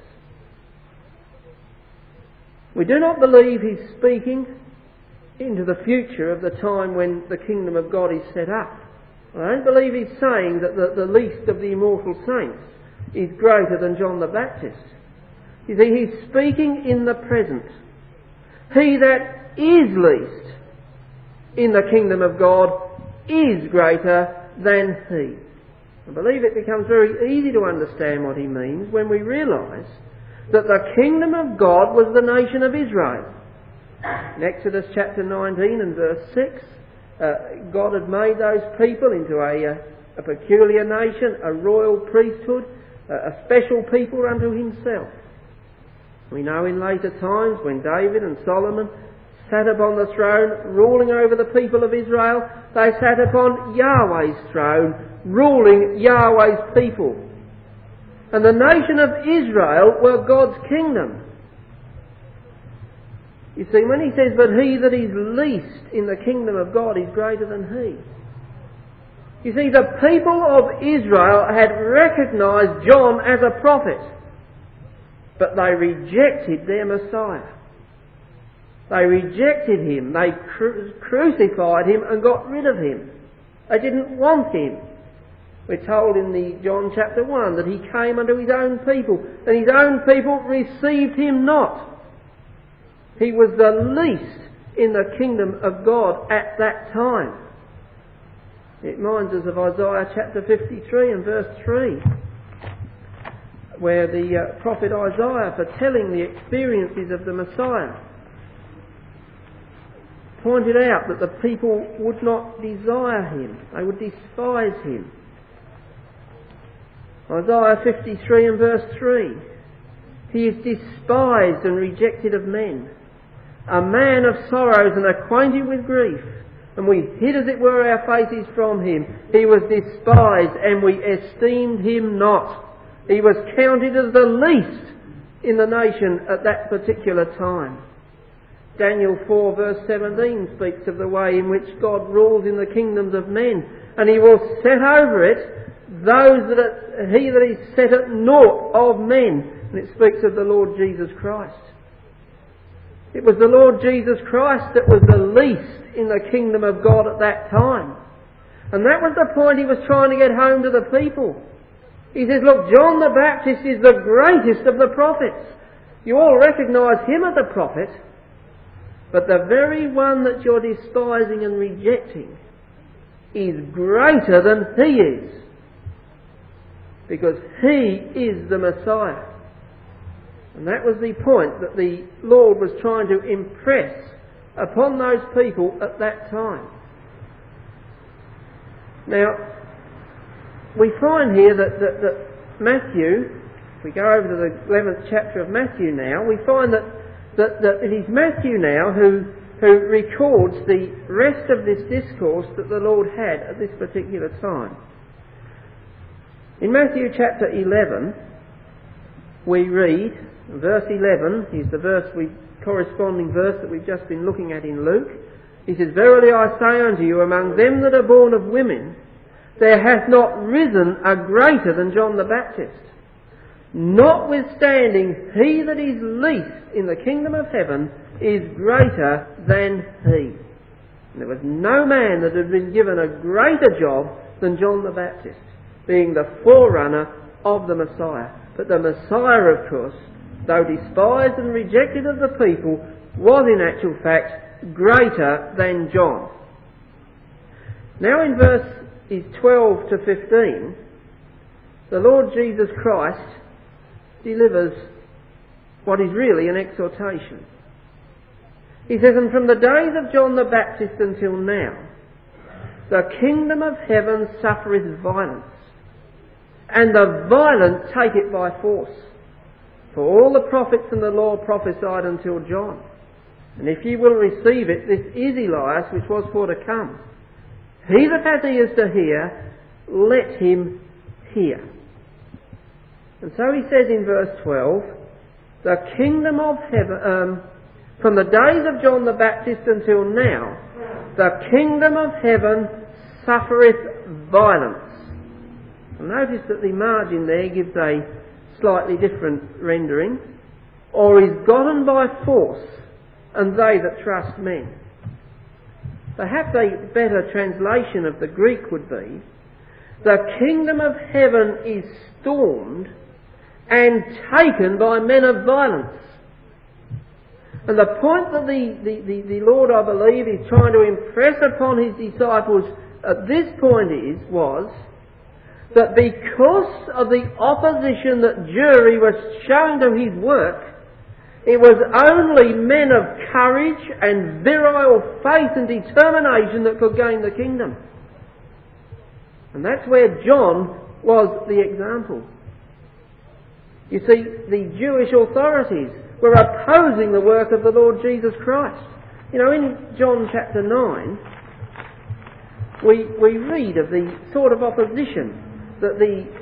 We do not believe he's speaking into the future of the time when the kingdom of God is set up. I don't believe he's saying that the least of the immortal saints is greater than John the Baptist. You see, he's speaking in the present. He that is least in the kingdom of God is greater than he. I believe it becomes very easy to understand what he means when we realise that the kingdom of God was the nation of Israel. In Exodus chapter 19 and verse 6, God had made those people into a peculiar nation, a royal priesthood, a special people unto himself. We know in later times when David and Solomon sat upon the throne ruling over the people of Israel, they sat upon Yahweh's throne ruling Yahweh's people. And the nation of Israel were God's kingdom. You see, when he says, But he that is least in the kingdom of God is greater than he. You see, the people of Israel had recognised John as a prophet, but they rejected their Messiah. They rejected him. They crucified him and got rid of him. They didn't want him. We're told in the John chapter 1 that he came unto his own people, and his own people received him not. He was the least in the kingdom of God at that time. It reminds us of Isaiah chapter 53 and verse 3, where the prophet Isaiah, foretelling the experiences of the Messiah, pointed out that the people would not desire him, they would despise him. Isaiah 53 and verse 3, he is despised and rejected of men, a man of sorrows and acquainted with grief, and we hid as it were our faces from him. He was despised and we esteemed him not. He was counted as the least in the nation at that particular time. Daniel 4 verse 17 speaks of the way in which God rules in the kingdoms of men, and he will set over it those he that is set at naught of men. And it speaks of the Lord Jesus Christ. It was the Lord Jesus Christ that was the least in the kingdom of God at that time. And that was the point he was trying to get home to the people. He says, look, John the Baptist is the greatest of the prophets. You all recognise him as a prophet, but the very one that you're despising and rejecting is greater than he is, because he is the Messiah. And that was the point that the Lord was trying to impress upon those people at that time. Now, we find here that Matthew, if we go over to the 11th chapter of Matthew now, we find that it is Matthew now who records the rest of this discourse that the Lord had at this particular time. In Matthew chapter 11, we read, verse 11 is the corresponding verse that we've just been looking at in Luke. He says, verily I say unto you, among them that are born of women, there hath not risen a greater than John the Baptist. Notwithstanding, he that is least in the kingdom of heaven is greater than he. And there was no man that had been given a greater job than John the Baptist, being the forerunner of the Messiah. But the Messiah, of course, though despised and rejected of the people, was in actual fact greater than John. Now in verses 12 to 15, the Lord Jesus Christ delivers what is really an exhortation. He says, and from the days of John the Baptist until now, the kingdom of heaven suffereth violence, and the violent take it by force. For all the prophets and the law prophesied until John. And if ye will receive it, this is Elias which was for to come. He that hath ears to hear, let him hear. And so he says in verse 12, the kingdom of heaven, from the days of John the Baptist until now, the kingdom of heaven suffereth violence. And notice that the margin there gives a slightly different rendering. Or is gotten by force, and they that trust men. Perhaps a better translation of the Greek would be, the kingdom of heaven is stormed and taken by men of violence. And the point that the Lord, I believe, is trying to impress upon his disciples at this point was that because of the opposition that Jury was showing to his work, it was only men of courage and virile faith and determination that could gain the kingdom. And that's where John was the example. You see, the Jewish authorities were opposing the work of the Lord Jesus Christ. You know, in John chapter 9, we read of the sort of opposition that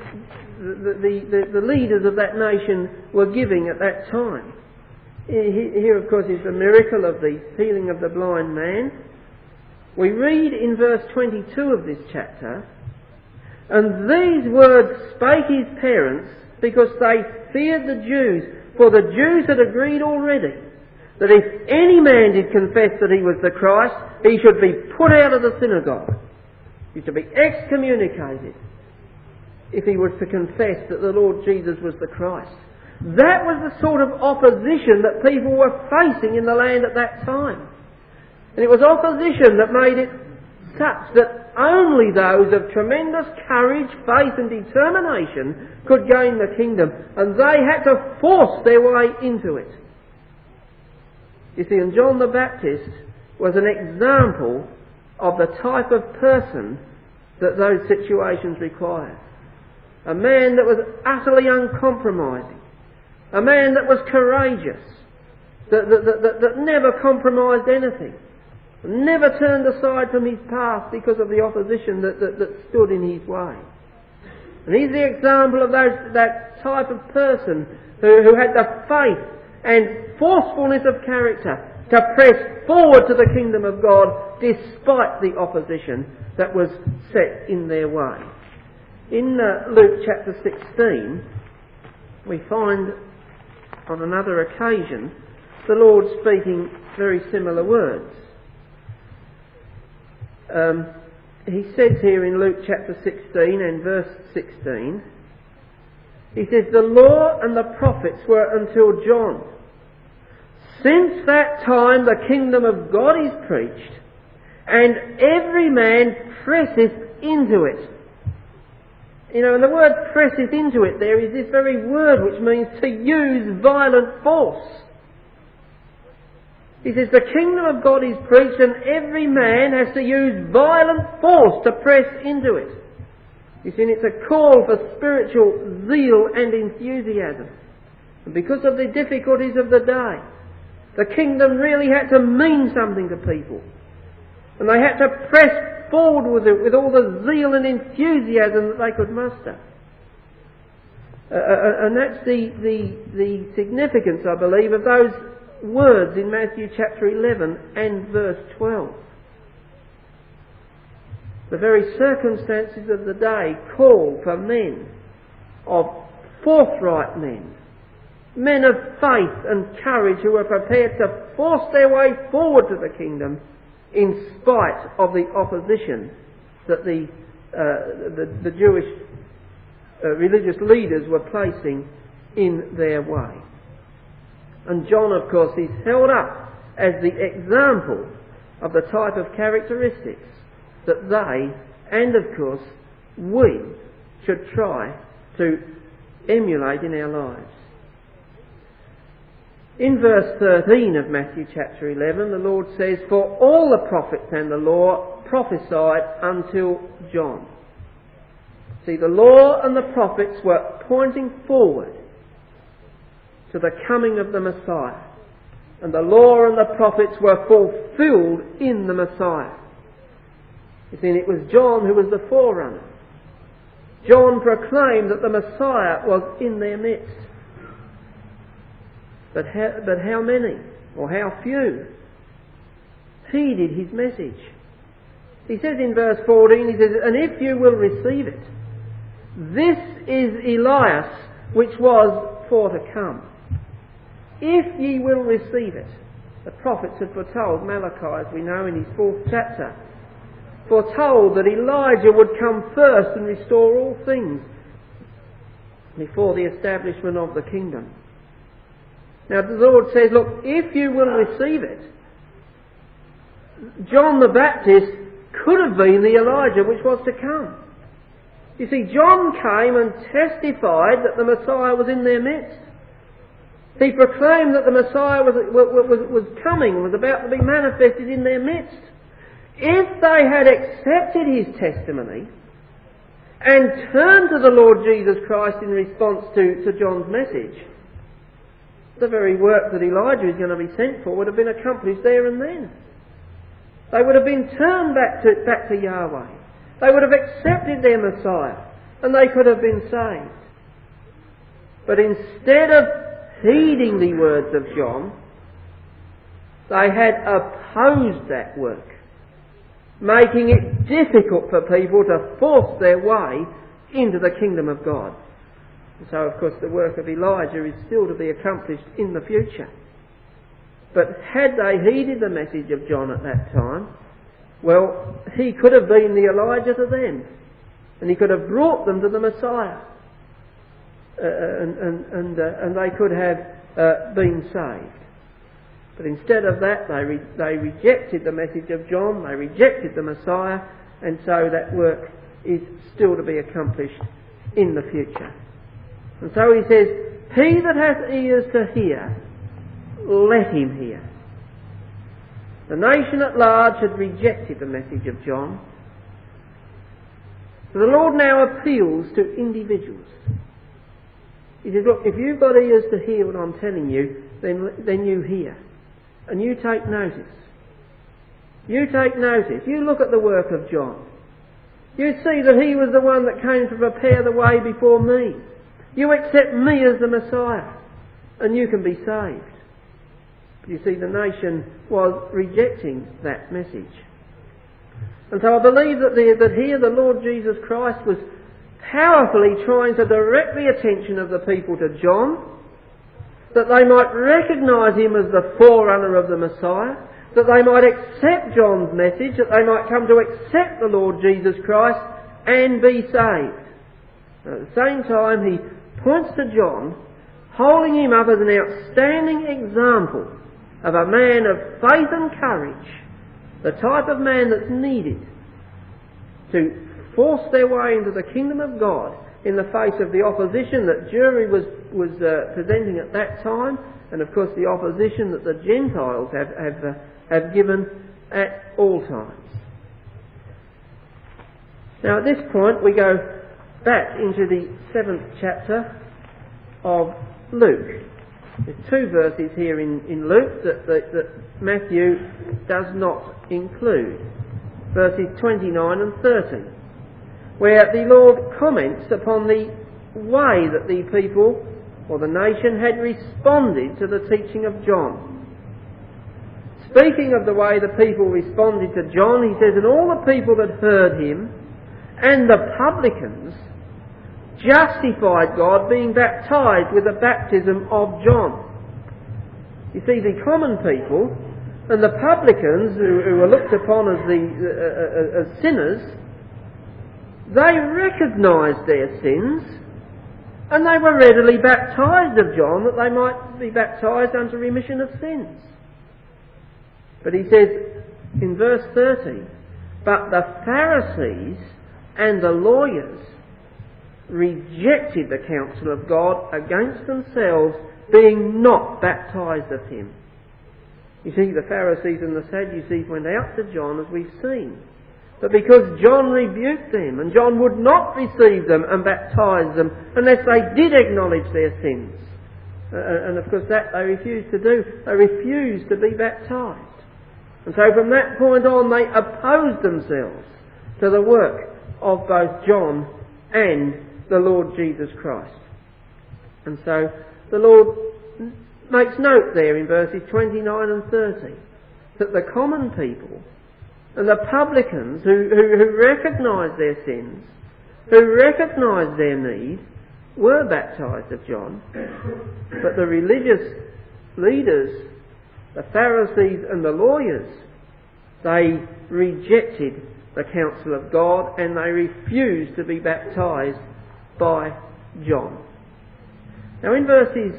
the leaders of that nation were giving at that time. Here, of course, is the miracle of the healing of the blind man. We read in verse 22 of this chapter, and these words spake his parents because they feared the Jews, for the Jews had agreed already that if any man did confess that he was the Christ, he should be put out of the synagogue. He should be excommunicated if he was to confess that the Lord Jesus was the Christ. That was the sort of opposition that people were facing in the land at that time. And it was opposition that made it such that only those of tremendous courage, faith and determination could gain the kingdom, and they had to force their way into it. You see, and John the Baptist was an example of the type of person that those situations required. A man that was utterly uncompromising. A man that was courageous. That never compromised anything. Never turned aside from his path because of the opposition that stood in his way. And he's the example of that type of person who had the faith and forcefulness of character to press forward to the kingdom of God despite the opposition that was set in their way. In Luke chapter 16, we find on another occasion the Lord speaking very similar words. He says here in Luke chapter 16 and verse 16, he says, "The law and the prophets were until John. Since that time the kingdom of God is preached, and every man presseth into it." You know, and the word "presseth into it" there is this very word which means to use violent force. He says the kingdom of God is preached and every man has to use violent force to press into it. You see, it's a call for spiritual zeal and enthusiasm. And because of the difficulties of the day, the kingdom really had to mean something to people. And they had to press forward with it with all the zeal and enthusiasm that they could muster. And that's the significance, I believe, of those words in Matthew chapter 11 and verse 12. The very circumstances of the day call for men of forthright men of faith and courage who are prepared to force their way forward to the kingdom in spite of the opposition that the Jewish religious leaders were placing in their way. And John, of course, is held up as the example of the type of characteristics that they, and of course we, should try to emulate in our lives. In verse 13 of Matthew chapter 11, the Lord says, "For all the prophets and the law prophesied until John." See, the law and the prophets were pointing forward to the coming of the Messiah. And the law and the prophets were fulfilled in the Messiah. You see, it was John who was the forerunner. John proclaimed that the Messiah was in their midst. But how many, or how few, heeded his message? He says in verse 14, he says, "And if you will receive it, this is Elias which was for to come. If ye will receive it." The prophets had foretold, Malachi, as we know in his 4th chapter, foretold that Elijah would come first and restore all things before the establishment of the kingdom. Now the Lord says, look, if you will receive it, John the Baptist could have been the Elijah which was to come. You see, John came and testified that the Messiah was in their midst. He proclaimed that the Messiah was coming, was about to be manifested in their midst. If they had accepted his testimony and turned to the Lord Jesus Christ in response to John's message, the very work that Elijah is going to be sent for would have been accomplished there and then. They would have been turned back to Yahweh. They would have accepted their Messiah and they could have been saved. But instead of heeding the words of John, they had opposed that work, making it difficult for people to force their way into the kingdom of God. And so, of course, the work of Elijah is still to be accomplished in the future. But had they heeded the message of John at that time, well, he could have been the Elijah to them, and he could have brought them to the Messiah, and they could have been saved. But instead of that, they rejected the message of John, they rejected the Messiah, And so that work is still to be accomplished in the future. And so he says, he that hath ears to hear, let him hear. The nation at large had rejected the message of John. So the Lord now appeals to individuals. He says, look, if you've got ears to hear what I'm telling you, then you hear. And you take notice. You take notice. You look at the work of John. You see that he was the one that came to prepare the way before me. You accept me as the Messiah, and you can be saved. You see, the nation was rejecting that message. And so I believe that here the Lord Jesus Christ was powerfully trying to direct the attention of the people to John, that they might recognise him as the forerunner of the Messiah, that they might accept John's message, that they might come to accept the Lord Jesus Christ and be saved. And at the same time, he points to John, holding him up as an outstanding example of a man of faith and courage, the type of man that's needed to force their way into the kingdom of God in the face of the opposition that Jewry was presenting at that time, and of course the opposition that the Gentiles have given at all times. Now at this point we go back into the 7th chapter of Luke. There's 2 verses here in Luke that Matthew does not include. Verses 29 and 30, where the Lord comments upon the way that the people or the nation had responded to the teaching of John. Speaking of the way the people responded to John, he says, and all the people that heard him and the publicans justified God, being baptized with the baptism of John. You see, the common people and the publicans, who were looked upon as sinners, they recognised their sins, and they were readily baptized of John, that they might be baptized unto remission of sins. But he says in verse 30, but the Pharisees and the lawyers rejected the counsel of God against themselves, being not baptized of him. You see, the Pharisees and the Sadducees went out to John, as we've seen. But because John rebuked them, and John would not receive them and baptize them unless they did acknowledge their sins. And of course that they refused to do. They refused to be baptized. And so from that point on they opposed themselves to the work of both John and the Lord Jesus Christ. And so the Lord makes note there in verses 29 and 30 that the common people and the publicans who recognised their sins, who recognised their need, were baptised of John, but the religious leaders, the Pharisees and the lawyers, they rejected the counsel of God and they refused to be baptised by John. Now in verses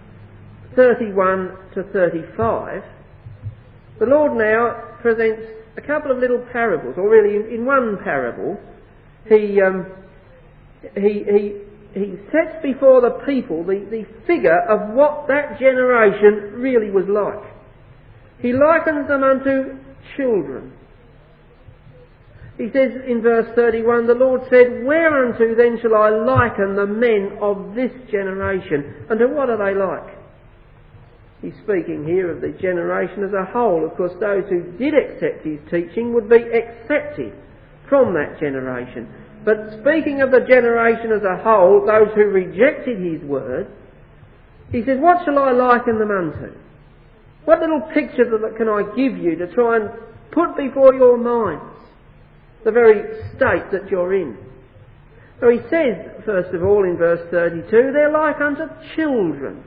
31 to 35, the Lord now presents a couple of little parables, or really in one parable, he sets before the people the figure of what that generation really was like. He likens them unto children. He says in verse 31, the Lord said, whereunto then shall I liken the men of this generation? And to what are they like? He's speaking here of the generation as a whole. Of course, those who did accept his teaching would be accepted from that generation. But speaking of the generation as a whole, those who rejected his word, he says, what shall I liken them unto? What little picture can I give you to try and put before your minds the very state that you're in? So he says, first of all, in verse 32, they're like unto children.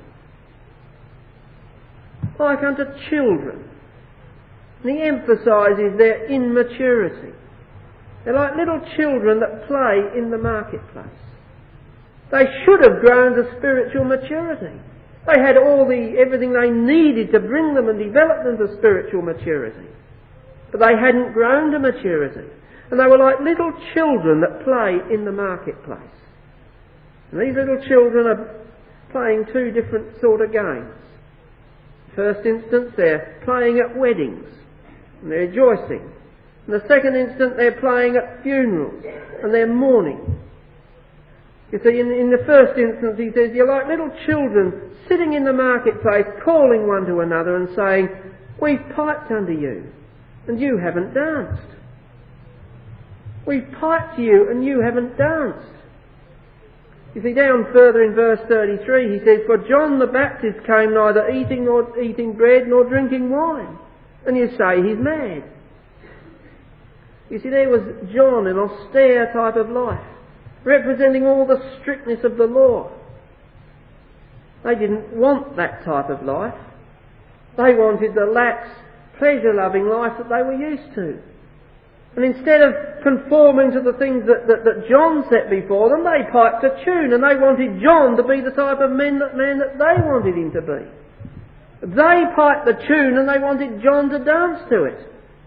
Like unto children. And he emphasises their immaturity. They're like little children that play in the marketplace. They should have grown to spiritual maturity. They had everything they needed to bring them and develop them to spiritual maturity. But they hadn't grown to maturity. And they were like little children that play in the marketplace. And these little children are playing two different sort of games. First instance, they're playing at weddings and they're rejoicing. In the second instance, they're playing at funerals and they're mourning. You see, in the first instance, he says, you're like little children sitting in the marketplace, calling one to another and saying, we've piped unto you and you haven't danced. We've piped to you and you haven't danced. You see, down further in verse 33, he says, for John the Baptist came neither eating bread nor drinking wine. And you say he's mad. You see, there was John, an austere type of life, representing all the strictness of the law. They didn't want that type of life. They wanted the lax, pleasure-loving life that they were used to. And instead of conforming to the things that John set before them, they piped a tune and they wanted John to be the type of man that they wanted him to be. They piped the tune and they wanted John to dance to it.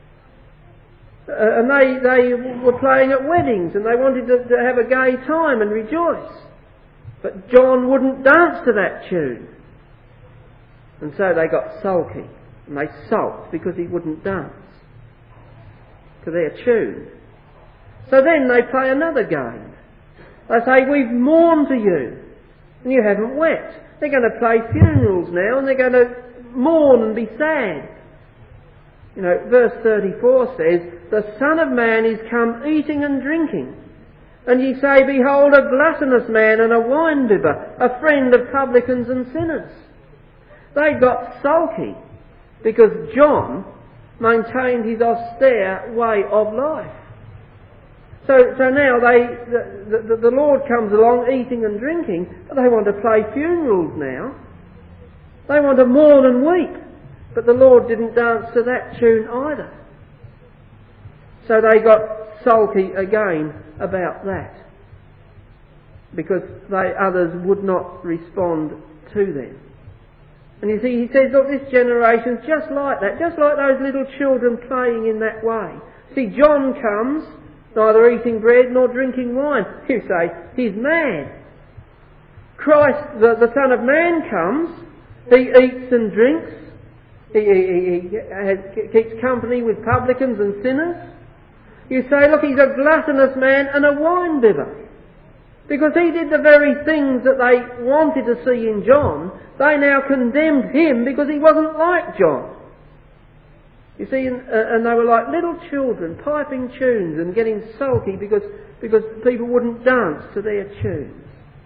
And they were playing at weddings and they wanted to have a gay time and rejoice. But John wouldn't dance to that tune. And so they got sulky and they sulked because he wouldn't dance to their tune. So then they play another game. They say, we've mourned to you and you haven't wept. They're going to play funerals now and they're going to mourn and be sad. You know, verse 34 says, the Son of Man is come eating and drinking. And ye say, behold, a gluttonous man and a winebibber, a friend of publicans and sinners. They got sulky because John maintained his austere way of life. So now the Lord comes along eating and drinking, but they want to play funerals now. They want to mourn and weep, but the Lord didn't dance to that tune either. So they got sulky again about that, because others would not respond to them. And you see, he says, look, this generation's just like that, just like those little children playing in that way. See, John comes, neither eating bread nor drinking wine. You say, he's mad. Christ, the Son of Man, comes, he eats and drinks, he keeps company with publicans and sinners. You say, look, he's a gluttonous man and a winebibber. Because he did the very things that they wanted to see in John. They now condemned him because he wasn't like John. You see, and they were like little children piping tunes and getting sulky because people wouldn't dance to their tunes.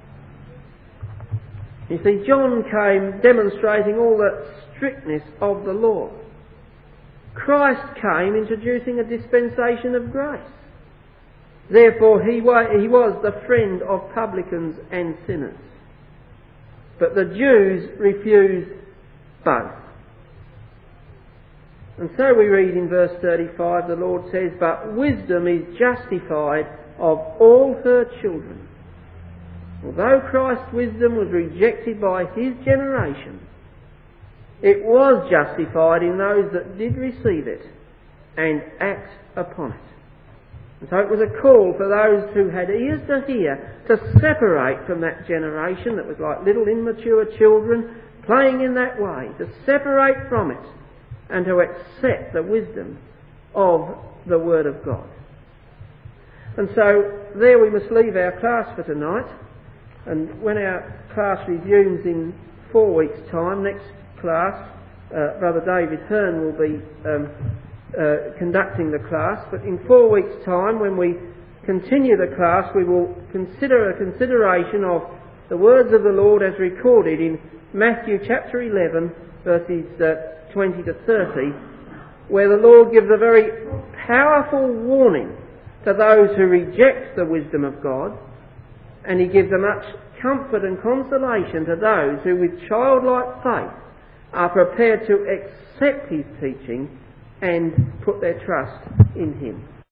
You see, John came demonstrating all the strictness of the law. Christ came introducing a dispensation of grace. Therefore he was the friend of publicans and sinners. But the Jews refused both. And so we read in verse 35, the Lord says, but wisdom is justified of all her children. Although Christ's wisdom was rejected by his generation, it was justified in those that did receive it and act upon it. And so it was a call for those who had ears to hear to separate from that generation that was like little immature children playing in that way, to separate from it and to accept the wisdom of the Word of God. And so there we must leave our class for tonight. And when our class resumes in 4 weeks' time, next class, Brother David Hearn will be conducting the class. But in 4 weeks' time, when we continue the class, we will consider a consideration of the words of the Lord as recorded in Matthew chapter 11, verses 20 to 30, where the Lord gives a very powerful warning to those who reject the wisdom of God, and he gives a much comfort and consolation to those who with childlike faith are prepared to accept his teaching and put their trust in him.